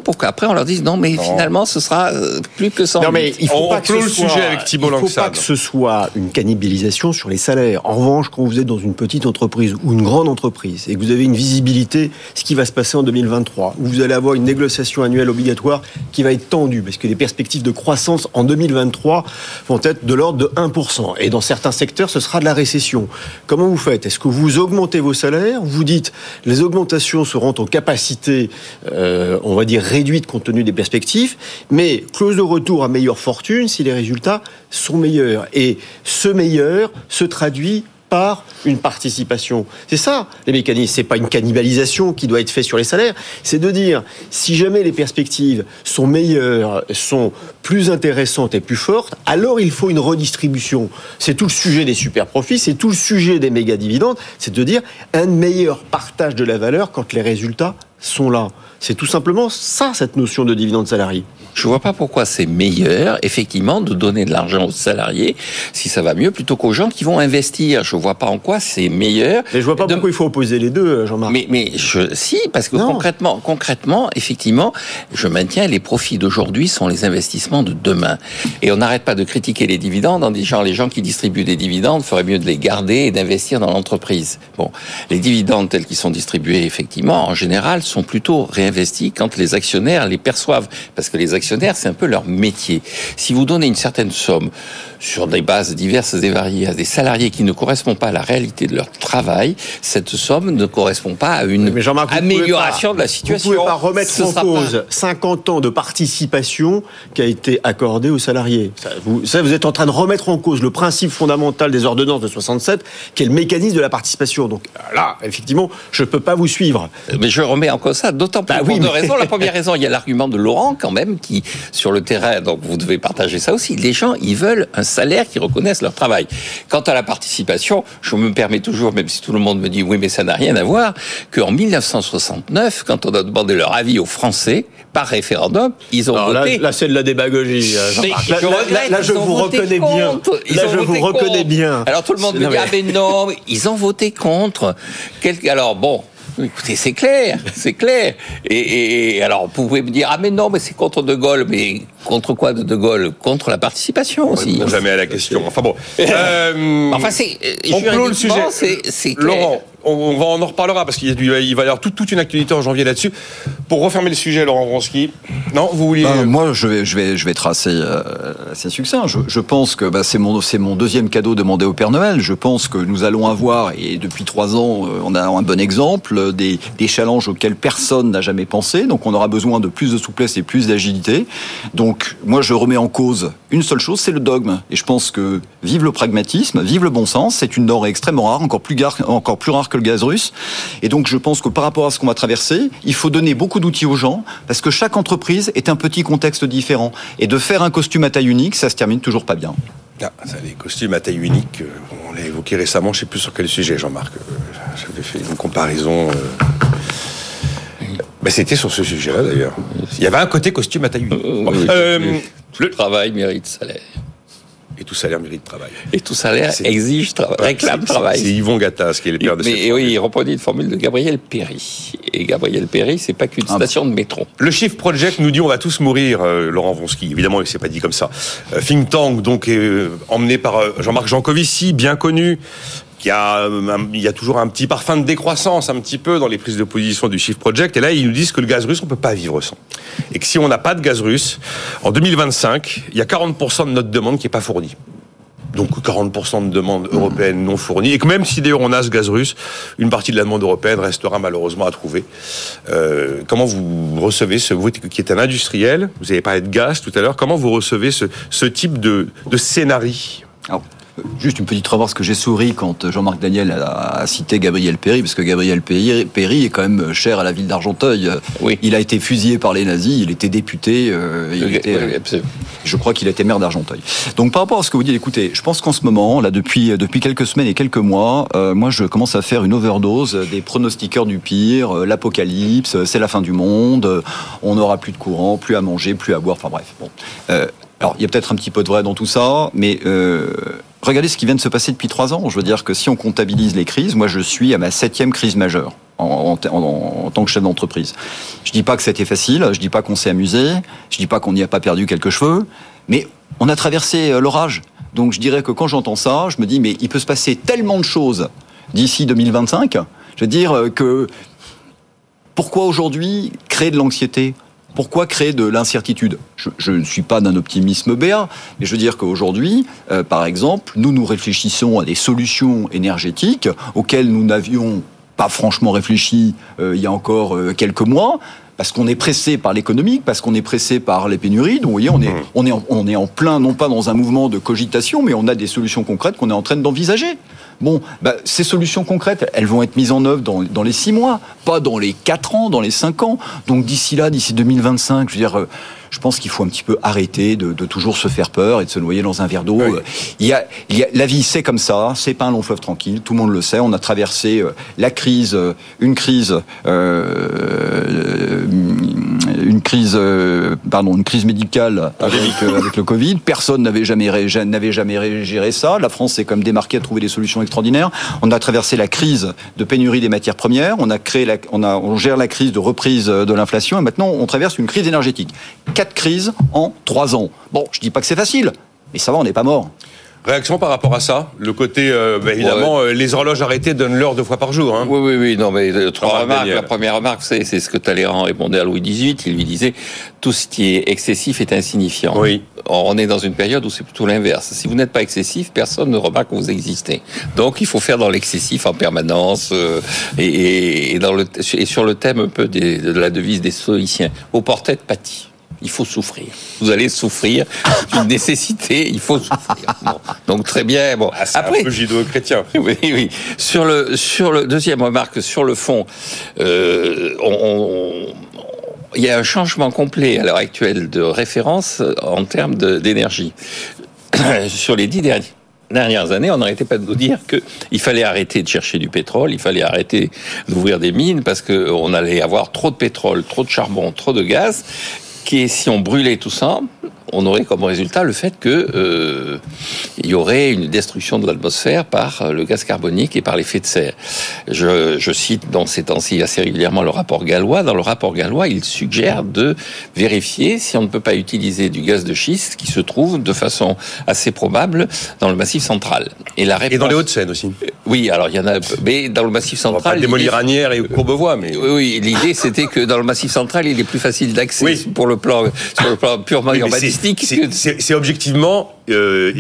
Speaker 2: pour qu'après on leur dise non, mais non. finalement ce sera plus que cent.
Speaker 6: Non, mais il faut
Speaker 4: on
Speaker 6: pas que
Speaker 4: clôt
Speaker 6: ce
Speaker 4: le
Speaker 6: soit,
Speaker 4: sujet avec Thibault
Speaker 6: il faut
Speaker 4: Langsam.
Speaker 6: pas que ce soit une cannibalisation sur les salaires. En revanche, quand vous êtes dans une petite entreprise ou une grande entreprise et que vous avez une visibilité, ce qui va se passer en deux mille vingt-trois, où vous allez avoir une négociation annuelle obligatoire qui va être tendue, parce que les perspectives de croissance en deux mille vingt-trois vont être de l'ordre de un pour cent. Et dans certains secteurs, ce sera de la récession. Comment vous faites ? Est-ce que vous augmentez vos salaires ? Vous dites, les augmentations seront en capacité, euh, on va dire, réduite compte tenu des perspectives, mais clause de retour à meilleure fortune si les résultats sont meilleurs. Et ce meilleur se traduit par une participation. C'est ça, les mécanismes. C'est pas une cannibalisation qui doit être faite sur les salaires. C'est de dire, si jamais les perspectives sont meilleures, sont plus intéressantes et plus fortes, alors il faut une redistribution. C'est tout le sujet des super profits, c'est tout le sujet des méga dividendes. C'est de dire un meilleur partage de la valeur quand les résultats sont là. C'est tout simplement ça, cette notion de dividende salarié.
Speaker 2: Je vois pas pourquoi c'est meilleur, effectivement, de donner de l'argent aux salariés, si ça va mieux, plutôt qu'aux gens qui vont investir. Je vois pas en quoi c'est meilleur.
Speaker 6: Mais je vois pas
Speaker 2: de...
Speaker 6: pourquoi il faut opposer les deux, Jean-Marc.
Speaker 2: Mais, mais je, si, parce que non. concrètement, concrètement, effectivement, je maintiens les profits d'aujourd'hui sont les investissements de demain. Et on n'arrête pas de critiquer les dividendes en disant les gens qui distribuent des dividendes feraient mieux de les garder et d'investir dans l'entreprise. Bon, les dividendes tels qu'ils sont distribués, effectivement, en général, sont plutôt réinvestis quand les actionnaires les perçoivent, parce que les actionnaires, c'est un peu leur métier. Si vous donnez une certaine somme sur des bases diverses et variées à des salariés qui ne correspondent pas à la réalité de leur travail, cette somme ne correspond pas à une
Speaker 6: mais
Speaker 2: amélioration
Speaker 6: pas,
Speaker 2: de la situation.
Speaker 6: Vous ne pouvez pas remettre
Speaker 2: Ce
Speaker 6: en cause
Speaker 2: pas...
Speaker 6: cinquante ans de participation qui a été accordée aux salariés. Ça vous, ça, vous êtes en train de remettre en cause le principe fondamental des ordonnances de soixante-sept, qui est le mécanisme de la participation. Donc là, effectivement, je ne peux pas vous suivre.
Speaker 2: Mais je remets en cause ça, d'autant plus bah, pour oui, deux mais... raisons. La première raison, il y a l'argument de Laurent, quand même, qui, sur le terrain, donc vous devez partager ça aussi. Les gens, ils veulent un salaire qui reconnaisse leur travail. Quant à la participation, je me permets toujours, même si tout le monde me dit oui, mais ça n'a rien à voir, qu'en dix-neuf cent soixante-neuf, quand on a demandé leur avis aux Français, par référendum, ils ont
Speaker 6: Alors
Speaker 2: voté.
Speaker 6: Là, là, c'est de la démagogie.
Speaker 2: Mais
Speaker 6: là,
Speaker 2: je
Speaker 6: là,
Speaker 2: regrette,
Speaker 6: là, là je vous reconnais
Speaker 2: contre.
Speaker 6: bien.
Speaker 2: Ils
Speaker 6: là,
Speaker 2: ont
Speaker 6: je vous reconnais
Speaker 2: contre.
Speaker 6: bien.
Speaker 2: Alors tout le monde me dit, ah mais non, ils ont voté contre. Quel... Alors bon, écoutez, c'est clair, c'est clair. Et, et, et alors, vous pouvez me dire, ah mais non, mais c'est contre De Gaulle. Mais contre quoi de De Gaulle ? Contre la participation aussi.
Speaker 4: On ne jamais à la question. Enfin bon. Euh,
Speaker 2: enfin, c'est...
Speaker 4: On clôt le sujet.
Speaker 2: C'est, c'est clair.
Speaker 4: Laurent, on, va, on en reparlera parce qu'il y a du, il va y avoir toute, toute une actualité en janvier là-dessus. Pour refermer le sujet, Laurent Vronsky. Non, vous vouliez...
Speaker 5: Ben, moi, je vais, je vais, je vais être assez, euh, assez succinct. Je, je pense que bah, c'est, mon, c'est mon deuxième cadeau demandé au Père Noël. Je pense que nous allons avoir, et depuis trois ans, on a un bon exemple, des, des challenges auxquels personne n'a jamais pensé. Donc, on aura besoin de plus de souplesse et plus d'agilité. Donc, moi, je remets en cause une seule chose, c'est le dogme. Et je pense que vive le pragmatisme, vive le bon sens. C'est une denrée extrêmement rare, encore plus, gar, encore plus rare que le gaz russe. Et donc, je pense que par rapport à ce qu'on va traverser, il faut donner beaucoup d'outils aux gens, parce que chaque entreprise est un petit contexte différent. Et de faire un costume à taille unique, ça se termine toujours pas bien.
Speaker 4: Ah, ça, les costumes à taille unique, on l'a évoqué récemment, je ne sais plus sur quel sujet, Jean-Marc. J'avais fait une comparaison... Euh... Ben, c'était sur ce sujet-là, d'ailleurs. Il y avait un côté costume à taille unique.
Speaker 2: Oui, euh, le travail mérite salaire.
Speaker 4: Et tout salaire mérite travail.
Speaker 2: Et tout salaire c'est... exige travail, réclame
Speaker 4: c'est,
Speaker 2: travail.
Speaker 4: C'est Yvon Gattaz qui est le père de
Speaker 2: mais,
Speaker 4: cette
Speaker 2: Mais oui, il reproduit une formule de Gabriel Péry. Et Gabriel Péry, c'est pas qu'une ah station bon. de métro.
Speaker 4: Le Shift Project nous dit on va tous mourir, euh, Laurent Vronsky. Évidemment, il s'est pas dit comme ça. Euh, think Tank, donc, euh, emmené par euh, Jean-Marc Jancovici, bien connu, qui a, il y a toujours un petit parfum de décroissance, un petit peu, dans les prises de position du Shift Project. Et là, ils nous disent que le gaz russe, on peut pas vivre sans. Et que si on n'a pas de gaz russe, en deux mille vingt-cinq, il y a quarante pour cent de notre demande qui est pas fournie. Donc quarante pour cent de demande européenne non fournie. Et que même si d'ailleurs on a ce gaz russe, une partie de la demande européenne restera malheureusement à trouver. Euh, comment vous recevez ce, vous qui êtes un industriel, vous avez parlé de gaz tout à l'heure, comment vous recevez ce, ce type de, de scénario ?
Speaker 5: Alors, juste une petite remarque, parce que j'ai souri quand Jean-Marc Daniel a cité Gabriel Péry, parce que Gabriel Péry est quand même cher à la ville d'Argenteuil. Oui. Il a été fusillé par les nazis, il était député, euh, il okay, était, oui, je crois qu'il était maire d'Argenteuil. Donc par rapport à ce que vous dites, écoutez, je pense qu'en ce moment, là depuis depuis quelques semaines et quelques mois, euh, moi je commence à faire une overdose des pronostiqueurs du pire, euh, l'apocalypse, c'est la fin du monde, euh, on n'aura plus de courant, plus à manger, plus à boire, enfin bref. Bon. Euh, alors il y a peut-être un petit peu de vrai dans tout ça, mais euh, regardez ce qui vient de se passer depuis trois ans. Je veux dire que si on comptabilise les crises, moi je suis à ma septième crise majeure en, en, en, en tant que chef d'entreprise. Je dis pas que c'était facile, je dis pas qu'on s'est amusé, je dis pas qu'on n'y a pas perdu quelques cheveux, mais on a traversé l'orage. Donc je dirais que quand j'entends ça, je me dis mais il peut se passer tellement de choses d'ici deux mille vingt-cinq. Je veux dire que pourquoi aujourd'hui créer de l'anxiété ? Pourquoi créer de l'incertitude ? je, je ne suis pas d'un optimisme béat, mais je veux dire qu'aujourd'hui, euh, par exemple, nous nous réfléchissons à des solutions énergétiques auxquelles nous n'avions pas franchement réfléchi euh, il y a encore euh, quelques mois, parce qu'on est pressé par l'économique, parce qu'on est pressé par les pénuries. Donc, vous voyez, on est, on est, en, on est en plein, non pas dans un mouvement de cogitation, mais on a des solutions concrètes qu'on est en train d'envisager. Bon, bah, ces solutions concrètes, elles vont être mises en œuvre dans, dans les six mois, pas dans les quatre ans, dans les cinq ans. Donc d'ici là, d'ici deux mille vingt-cinq, je veux dire, euh, je pense qu'il faut un petit peu arrêter de, de toujours se faire peur et de se noyer dans un verre d'eau. Oui. Il y a, il y a, la vie, c'est comme ça, c'est pas un long fleuve tranquille, tout le monde le sait. On a traversé euh, la crise, euh, une crise, euh, une crise, euh, pardon, une crise médicale avec, euh, avec le Covid. Personne n'avait jamais, n'avait jamais géré ça. La France s'est quand même démarquée à trouver des solutions extraordinaires. On a traversé la crise de pénurie des matières premières. On a créé, la, on a, on gère la crise de reprise de l'inflation et maintenant on traverse une crise énergétique. Quatre crises en trois ans. Bon, je dis pas que c'est facile, mais ça va, on n'est pas mort.
Speaker 4: Réaction par rapport à ça, le côté euh, bah, évidemment ouais. euh, les horloges arrêtées donnent l'heure deux fois par jour. Hein.
Speaker 2: Oui, oui, oui. Non, mais euh, trois remarques. La première remarque, c'est, c'est ce que Talleyrand répondait à Louis dix-huit. Il lui disait tout ce qui est excessif est insignifiant. Oui. On est dans une période où c'est plutôt l'inverse. Si vous n'êtes pas excessif, personne ne remarque que vous existez. Donc, il faut faire dans l'excessif en permanence euh, et, et, dans le, et sur le thème un peu des, de la devise des stoïciens. Au portrait de Paty. Il faut souffrir. Vous allez souffrir. C'est une nécessité. Il faut souffrir. Bon. Donc très bien. Bon.
Speaker 4: Ah, c'est après, un peu judéo-chrétien.
Speaker 2: Oui, oui. Sur le sur le deuxième remarque sur le fond, euh, on, on, il y a un changement complet à l'heure actuelle de référence en termes de, d'énergie. Sur les dix derniers. dernières années, on n'arrêtait pas de nous dire qu'il fallait arrêter de chercher du pétrole, il fallait arrêter d'ouvrir des mines parce qu'on allait avoir trop de pétrole, trop de charbon, trop de gaz, qui, si on brûlait tout ça, on aurait comme résultat le fait que euh, il y aurait une destruction de l'atmosphère par le gaz carbonique et par l'effet de serre. Je, je cite dans ces temps-ci assez régulièrement le rapport Gallois. Dans le rapport Gallois, il suggère de vérifier si on ne peut pas utiliser du gaz de schiste qui se trouve de façon assez probable dans le Massif central. Et, la réponse...
Speaker 4: et dans les Hauts-de-Seine aussi.
Speaker 2: Oui, alors il y en a, mais dans le Massif central... On va
Speaker 4: pas démolir Asnières et Courbevoie, mais...
Speaker 2: Oui, oui, l'idée c'était que dans le Massif central, il est plus facile d'accès oui. pour le plan, sur le plan purement oui, urbanistique.
Speaker 4: C'est, c'est, c'est objectivement, euh,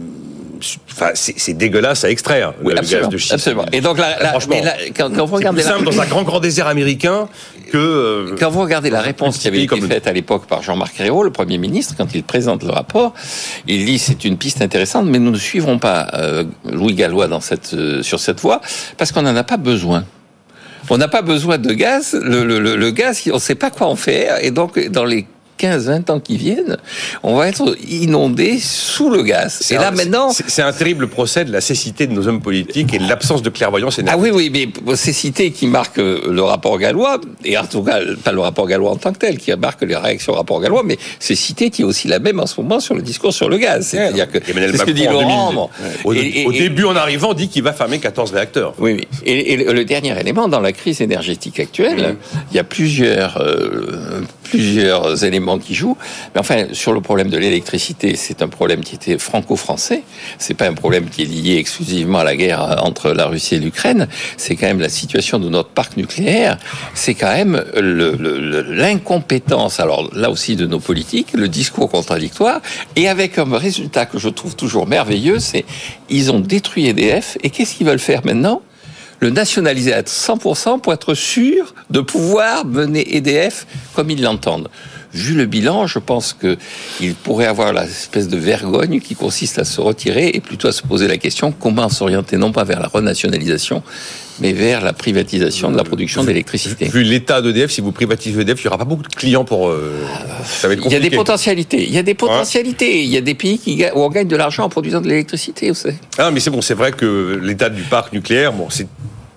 Speaker 4: enfin, c'est, c'est dégueulasse à extraire
Speaker 2: oui,
Speaker 4: le
Speaker 2: absolument,
Speaker 4: gaz de schiste.
Speaker 2: Absolument. Et donc, la, la,
Speaker 4: franchement,
Speaker 2: la, quand, quand vous regardez
Speaker 4: c'est plus simple la... dans un grand grand désert américain que. Euh,
Speaker 2: quand vous regardez la réponse qui avait été comme... faite à l'époque par Jean-Marc Ayrault, le Premier ministre, quand il présente le rapport, il dit c'est une piste intéressante, mais nous ne suivrons pas euh, Louis Gallois dans cette euh, sur cette voie parce qu'on n'en a pas besoin. On n'a pas besoin de gaz. Le, le, le, le gaz, on ne sait pas quoi en faire, et donc dans les quinze vingt ans qui viennent, on va être inondé sous le gaz.
Speaker 4: C'est
Speaker 2: et là,
Speaker 4: un,
Speaker 2: maintenant...
Speaker 4: C'est, c'est un terrible procès de la cécité de nos hommes politiques et de l'absence de clairvoyance énergétique.
Speaker 2: Ah oui, oui, mais cécité qui marque le rapport Gallois, et en tout cas, pas le rapport Gallois en tant que tel, qui marque les réactions au rapport Gallois, mais cécité qui est aussi la même en ce moment sur le discours sur le gaz. C'est-à-dire que...
Speaker 4: Emmanuel
Speaker 2: c'est ce que dit Laurent. Bon.
Speaker 4: Au, et, au et, début, en arrivant, dit qu'il va fermer quatorze réacteurs.
Speaker 2: Oui, oui. Et, et le dernier élément, dans la crise énergétique actuelle, mmh. il y a plusieurs, euh, plusieurs éléments qui jouent. Mais enfin, sur le problème de l'électricité, c'est un problème qui était franco-français. C'est pas un problème qui est lié exclusivement à la guerre entre la Russie et l'Ukraine. C'est quand même la situation de notre parc nucléaire. C'est quand même le, le, l'incompétence, alors là aussi de nos politiques, le discours contradictoire, et avec un résultat que je trouve toujours merveilleux, c'est ils ont détruit E D F, et qu'est-ce qu'ils veulent faire maintenant ? Le nationaliser à cent pour cent pour être sûr de pouvoir mener E D F comme ils l'entendent. Vu le bilan, je pense qu'il pourrait avoir l'espèce de vergogne qui consiste à se retirer et plutôt à se poser la question comment s'orienter non pas vers la renationalisation, mais vers la privatisation de la production vu, d'électricité.
Speaker 4: Vu l'état d'E D F, si vous privatisez E D F, il n'y aura pas beaucoup de clients pour... Euh, ça va être compliqué.
Speaker 2: Il y a des potentialités. Il y a des potentialités. Hein il y a des pays qui, où on gagne de l'argent en produisant de l'électricité, vous savez.
Speaker 4: Ah, mais c'est bon, c'est vrai que l'état du parc nucléaire, bon, c'est...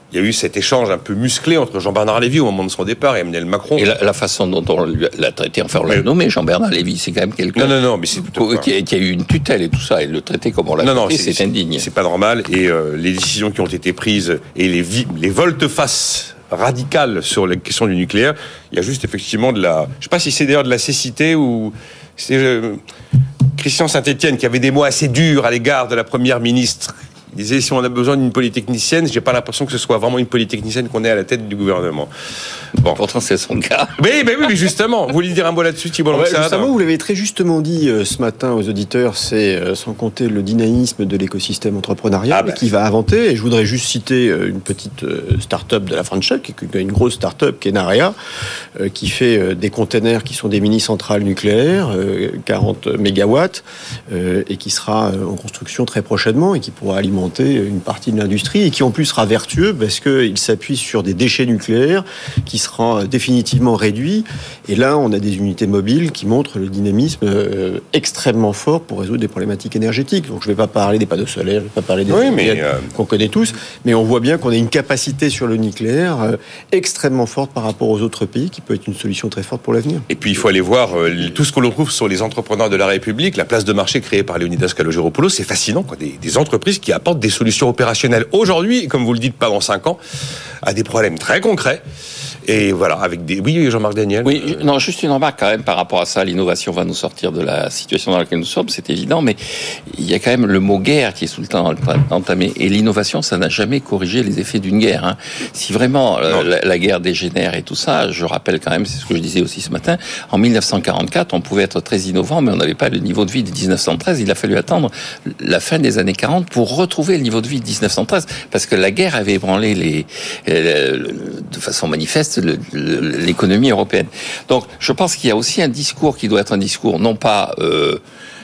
Speaker 4: il y a eu cet échange un peu musclé entre Jean-Bernard Lévy au moment de son départ et Emmanuel Macron.
Speaker 2: Et la, la façon dont on l'a traité, enfin on l'a
Speaker 4: mais...
Speaker 2: nommé Jean-Bernard Lévy, c'est quand même quelqu'un
Speaker 4: non, non, non, mais c'est plutôt
Speaker 2: qui, a, qui a eu une tutelle et tout ça, et le traiter comme on l'a
Speaker 4: non, non,
Speaker 2: traité,
Speaker 4: c'est,
Speaker 2: c'est indigne.
Speaker 4: C'est pas normal, et euh, les décisions qui ont été prises et les, vi- les volte-face radicales sur la question du nucléaire, il y a juste effectivement de la... Je sais pas si c'est d'ailleurs de la cécité ou... C'est euh, Christian Saint-Etienne qui avait des mots assez durs à l'égard de la première ministre. Il disait, si on a besoin d'une polytechnicienne, j'ai pas l'impression que ce soit vraiment une polytechnicienne qu'on est à la tête du gouvernement.
Speaker 2: Bon. Pourtant, c'est son cas.
Speaker 4: Oui, mais oui, mais justement, vous voulez dire un mot là-dessus, Thibault
Speaker 6: ouais,
Speaker 4: Langsat?
Speaker 6: Justement, vous l'avez très justement dit euh, ce matin aux auditeurs, c'est euh, sans compter le dynamisme de l'écosystème entrepreneurial ah ben. qui va inventer. Et je voudrais juste citer euh, une petite euh, start-up de la French Tech, une grosse start-up qui est Narea, euh, qui fait euh, des containers qui sont des mini-centrales nucléaires, euh, quarante mégawatts, euh, et qui sera euh, en construction très prochainement et qui pourra alimenter une partie de l'industrie et qui en plus sera vertueux parce qu'il s'appuie sur des déchets nucléaires qui sera définitivement réduits. Et là, on a des unités mobiles qui montrent le dynamisme euh, extrêmement fort pour résoudre des problématiques énergétiques. Donc je ne vais pas parler des panneaux solaires, je ne vais pas parler des
Speaker 4: oui, mais euh...
Speaker 6: qu'on connaît tous, mais on voit bien qu'on a une capacité sur le nucléaire euh, extrêmement forte par rapport aux autres pays qui peut être une solution très forte pour l'avenir.
Speaker 4: Et puis il faut aller voir euh, tout ce que l'on trouve sur les entrepreneurs de la République, la place de marché créée par Leonidas Kalogeropoulos, c'est fascinant, quoi. Des, des entreprises qui apportent des solutions opérationnelles aujourd'hui, et comme vous le dites, pas dans cinq ans, à des problèmes très concrets. Et voilà, avec des... Oui, Jean-Marc Daniel.
Speaker 2: Oui, je... non, juste une remarque quand même par rapport à ça. L'innovation va nous sortir de la situation dans laquelle nous sommes, c'est évident, mais il y a quand même le mot guerre qui est sous le temps entamé. Et l'innovation, ça n'a jamais corrigé les effets d'une guerre. Hein. Si vraiment euh, la, la guerre dégénère et tout ça, je rappelle quand même, c'est ce que je disais aussi ce matin, en dix-neuf cent quarante-quatre, on pouvait être très innovant, mais on n'avait pas le niveau de vie de dix-neuf cent treize. Il a fallu attendre la fin des années quarante pour retrouver le niveau de vie de dix-neuf cent treize, parce que la guerre avait ébranlé les, euh, de façon manifeste Le, le, l'économie européenne. Donc, je pense qu'il y a aussi un discours qui doit être un discours non pas euh,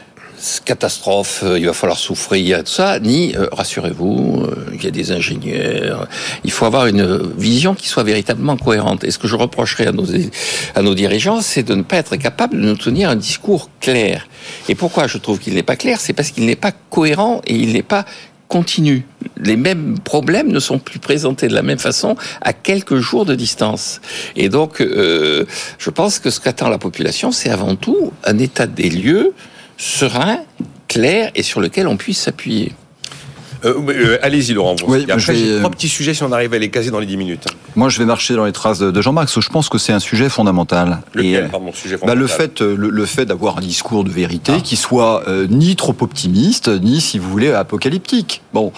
Speaker 2: catastrophe, euh, il va falloir souffrir, tout ça, ni euh, rassurez-vous, euh, il y a des ingénieurs. Il faut avoir une vision qui soit véritablement cohérente. Et ce que je reprocherais à nos à nos dirigeants, c'est de ne pas être capable de nous tenir un discours clair. Et pourquoi je trouve qu'il n'est pas clair, c'est parce qu'il n'est pas cohérent et il n'est pas continue. Les mêmes problèmes ne sont plus présentés de la même façon à quelques jours de distance. Et donc, euh, je pense que ce qu'attend la population, c'est avant tout un état des lieux serein, clair et sur lequel on puisse s'appuyer.
Speaker 4: Euh, euh, allez-y, Laurent.
Speaker 5: Oui,
Speaker 4: après,
Speaker 5: vais...
Speaker 4: j'ai trois petits sujets si on arrive à les caser dans les dix minutes.
Speaker 5: Moi, je vais marcher dans les traces de Jean-Marc, parce que je pense que c'est un sujet fondamental.
Speaker 4: Lequel,
Speaker 5: et,
Speaker 4: pardon, sujet
Speaker 5: bah,
Speaker 4: fondamental
Speaker 5: le fait, le, le fait d'avoir un discours de vérité
Speaker 4: ah.
Speaker 5: qui soit euh, ni trop optimiste, ni, si vous voulez, apocalyptique. Bon,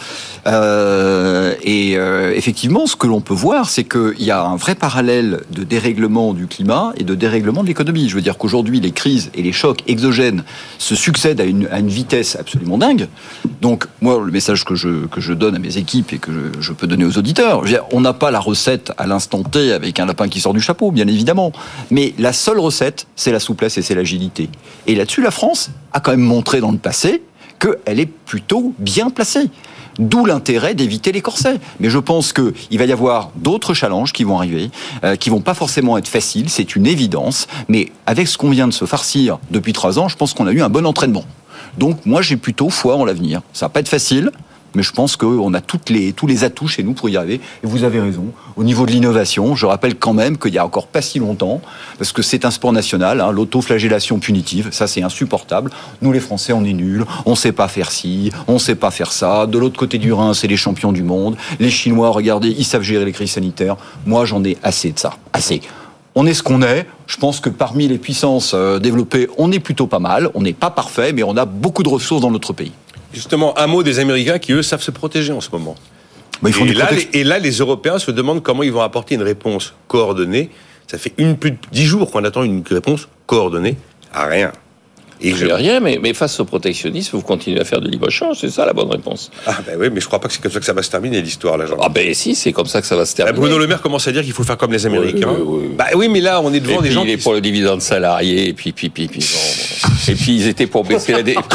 Speaker 5: euh, et euh, effectivement, ce que l'on peut voir, c'est qu'il y a un vrai parallèle de dérèglement du climat et de dérèglement de l'économie. Je veux dire qu'aujourd'hui, les crises et les chocs exogènes se succèdent à une, à une vitesse absolument dingue. Donc, moi, le message que je, que je donne à mes équipes et que je, je peux donner aux auditeurs, je veux dire, on n'a pas la recette à l'instant T avec un lapin qui sort du chapeau, bien évidemment. Mais la seule recette, c'est la souplesse et c'est l'agilité. Et là-dessus, la France a quand même montré dans le passé qu'elle est plutôt bien placée. D'où l'intérêt d'éviter les corsets. Mais je pense qu'il va y avoir d'autres challenges qui vont arriver, euh, qui vont pas forcément être faciles, c'est une évidence. Mais avec ce qu'on vient de se farcir depuis trois ans, je pense qu'on a eu un bon entraînement. Donc moi, j'ai plutôt foi en l'avenir. Ça va pas être facile, mais je pense qu'on a toutes les, tous les atouts chez nous pour y arriver. Et vous avez raison. Au niveau de l'innovation, je rappelle quand même qu'il y a encore pas si longtemps, parce que c'est un sport national, hein, l'autoflagellation punitive, ça c'est insupportable. Nous les Français, on est nuls, on sait pas faire ci, on sait pas faire ça. De l'autre côté du Rhin, c'est les champions du monde. Les Chinois, regardez, ils savent gérer les crises sanitaires. Moi, j'en ai assez de ça, assez. On est ce qu'on est. Je pense que parmi les puissances euh, développées, on est plutôt pas mal. On n'est pas parfait, mais on a beaucoup de ressources dans notre pays.
Speaker 4: Justement, un mot des Américains qui, eux, savent se protéger en ce moment.
Speaker 5: Bah, ils font
Speaker 4: et,
Speaker 5: du
Speaker 4: là,
Speaker 5: protection.
Speaker 4: les, et là, les Européens se demandent comment ils vont apporter une réponse coordonnée. Ça fait une, plus de dix jours qu'on attend une réponse coordonnée à rien.
Speaker 2: Et je... rien, mais, mais face au protectionnisme, vous continuez à faire de libre-échange, c'est ça la bonne réponse.
Speaker 4: Ah ben oui, mais je crois pas que c'est comme ça que ça va se terminer l'histoire là. Jean.
Speaker 2: Ah ben si, c'est comme ça que ça va se terminer.
Speaker 4: Bruno Le Maire commence à dire qu'il faut faire comme les Américains. Oui, oui, oui. Bah oui, mais là on est devant
Speaker 2: et
Speaker 4: des
Speaker 2: puis,
Speaker 4: gens.
Speaker 2: Il est
Speaker 4: qui...
Speaker 2: pour le dividende salarié, et puis puis puis puis. Bon, bon. Et puis ils étaient pour baisser la dépense.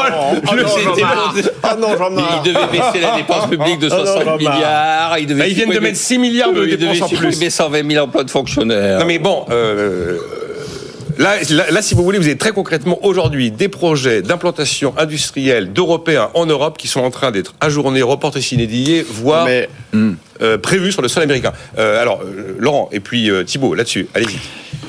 Speaker 6: Ah non, Jean-Marc.
Speaker 2: Ils devaient baisser la dépense publique de soixante milliards. Ils, devaient
Speaker 4: bah, ils viennent de mettre six milliards de dépenses en plus.
Speaker 2: Ils devaient cent vingt mille emplois de fonctionnaires.
Speaker 4: Non mais bon. Euh... Là, là, là, si vous voulez, vous avez très concrètement aujourd'hui des projets d'implantation industrielle d'Européens en Europe qui sont en train d'être ajournés, reportés sine die, voire
Speaker 6: mais,
Speaker 4: euh, prévues sur le sol américain. Euh, alors, euh, Laurent, et puis euh, Thibault, là-dessus, allez-y.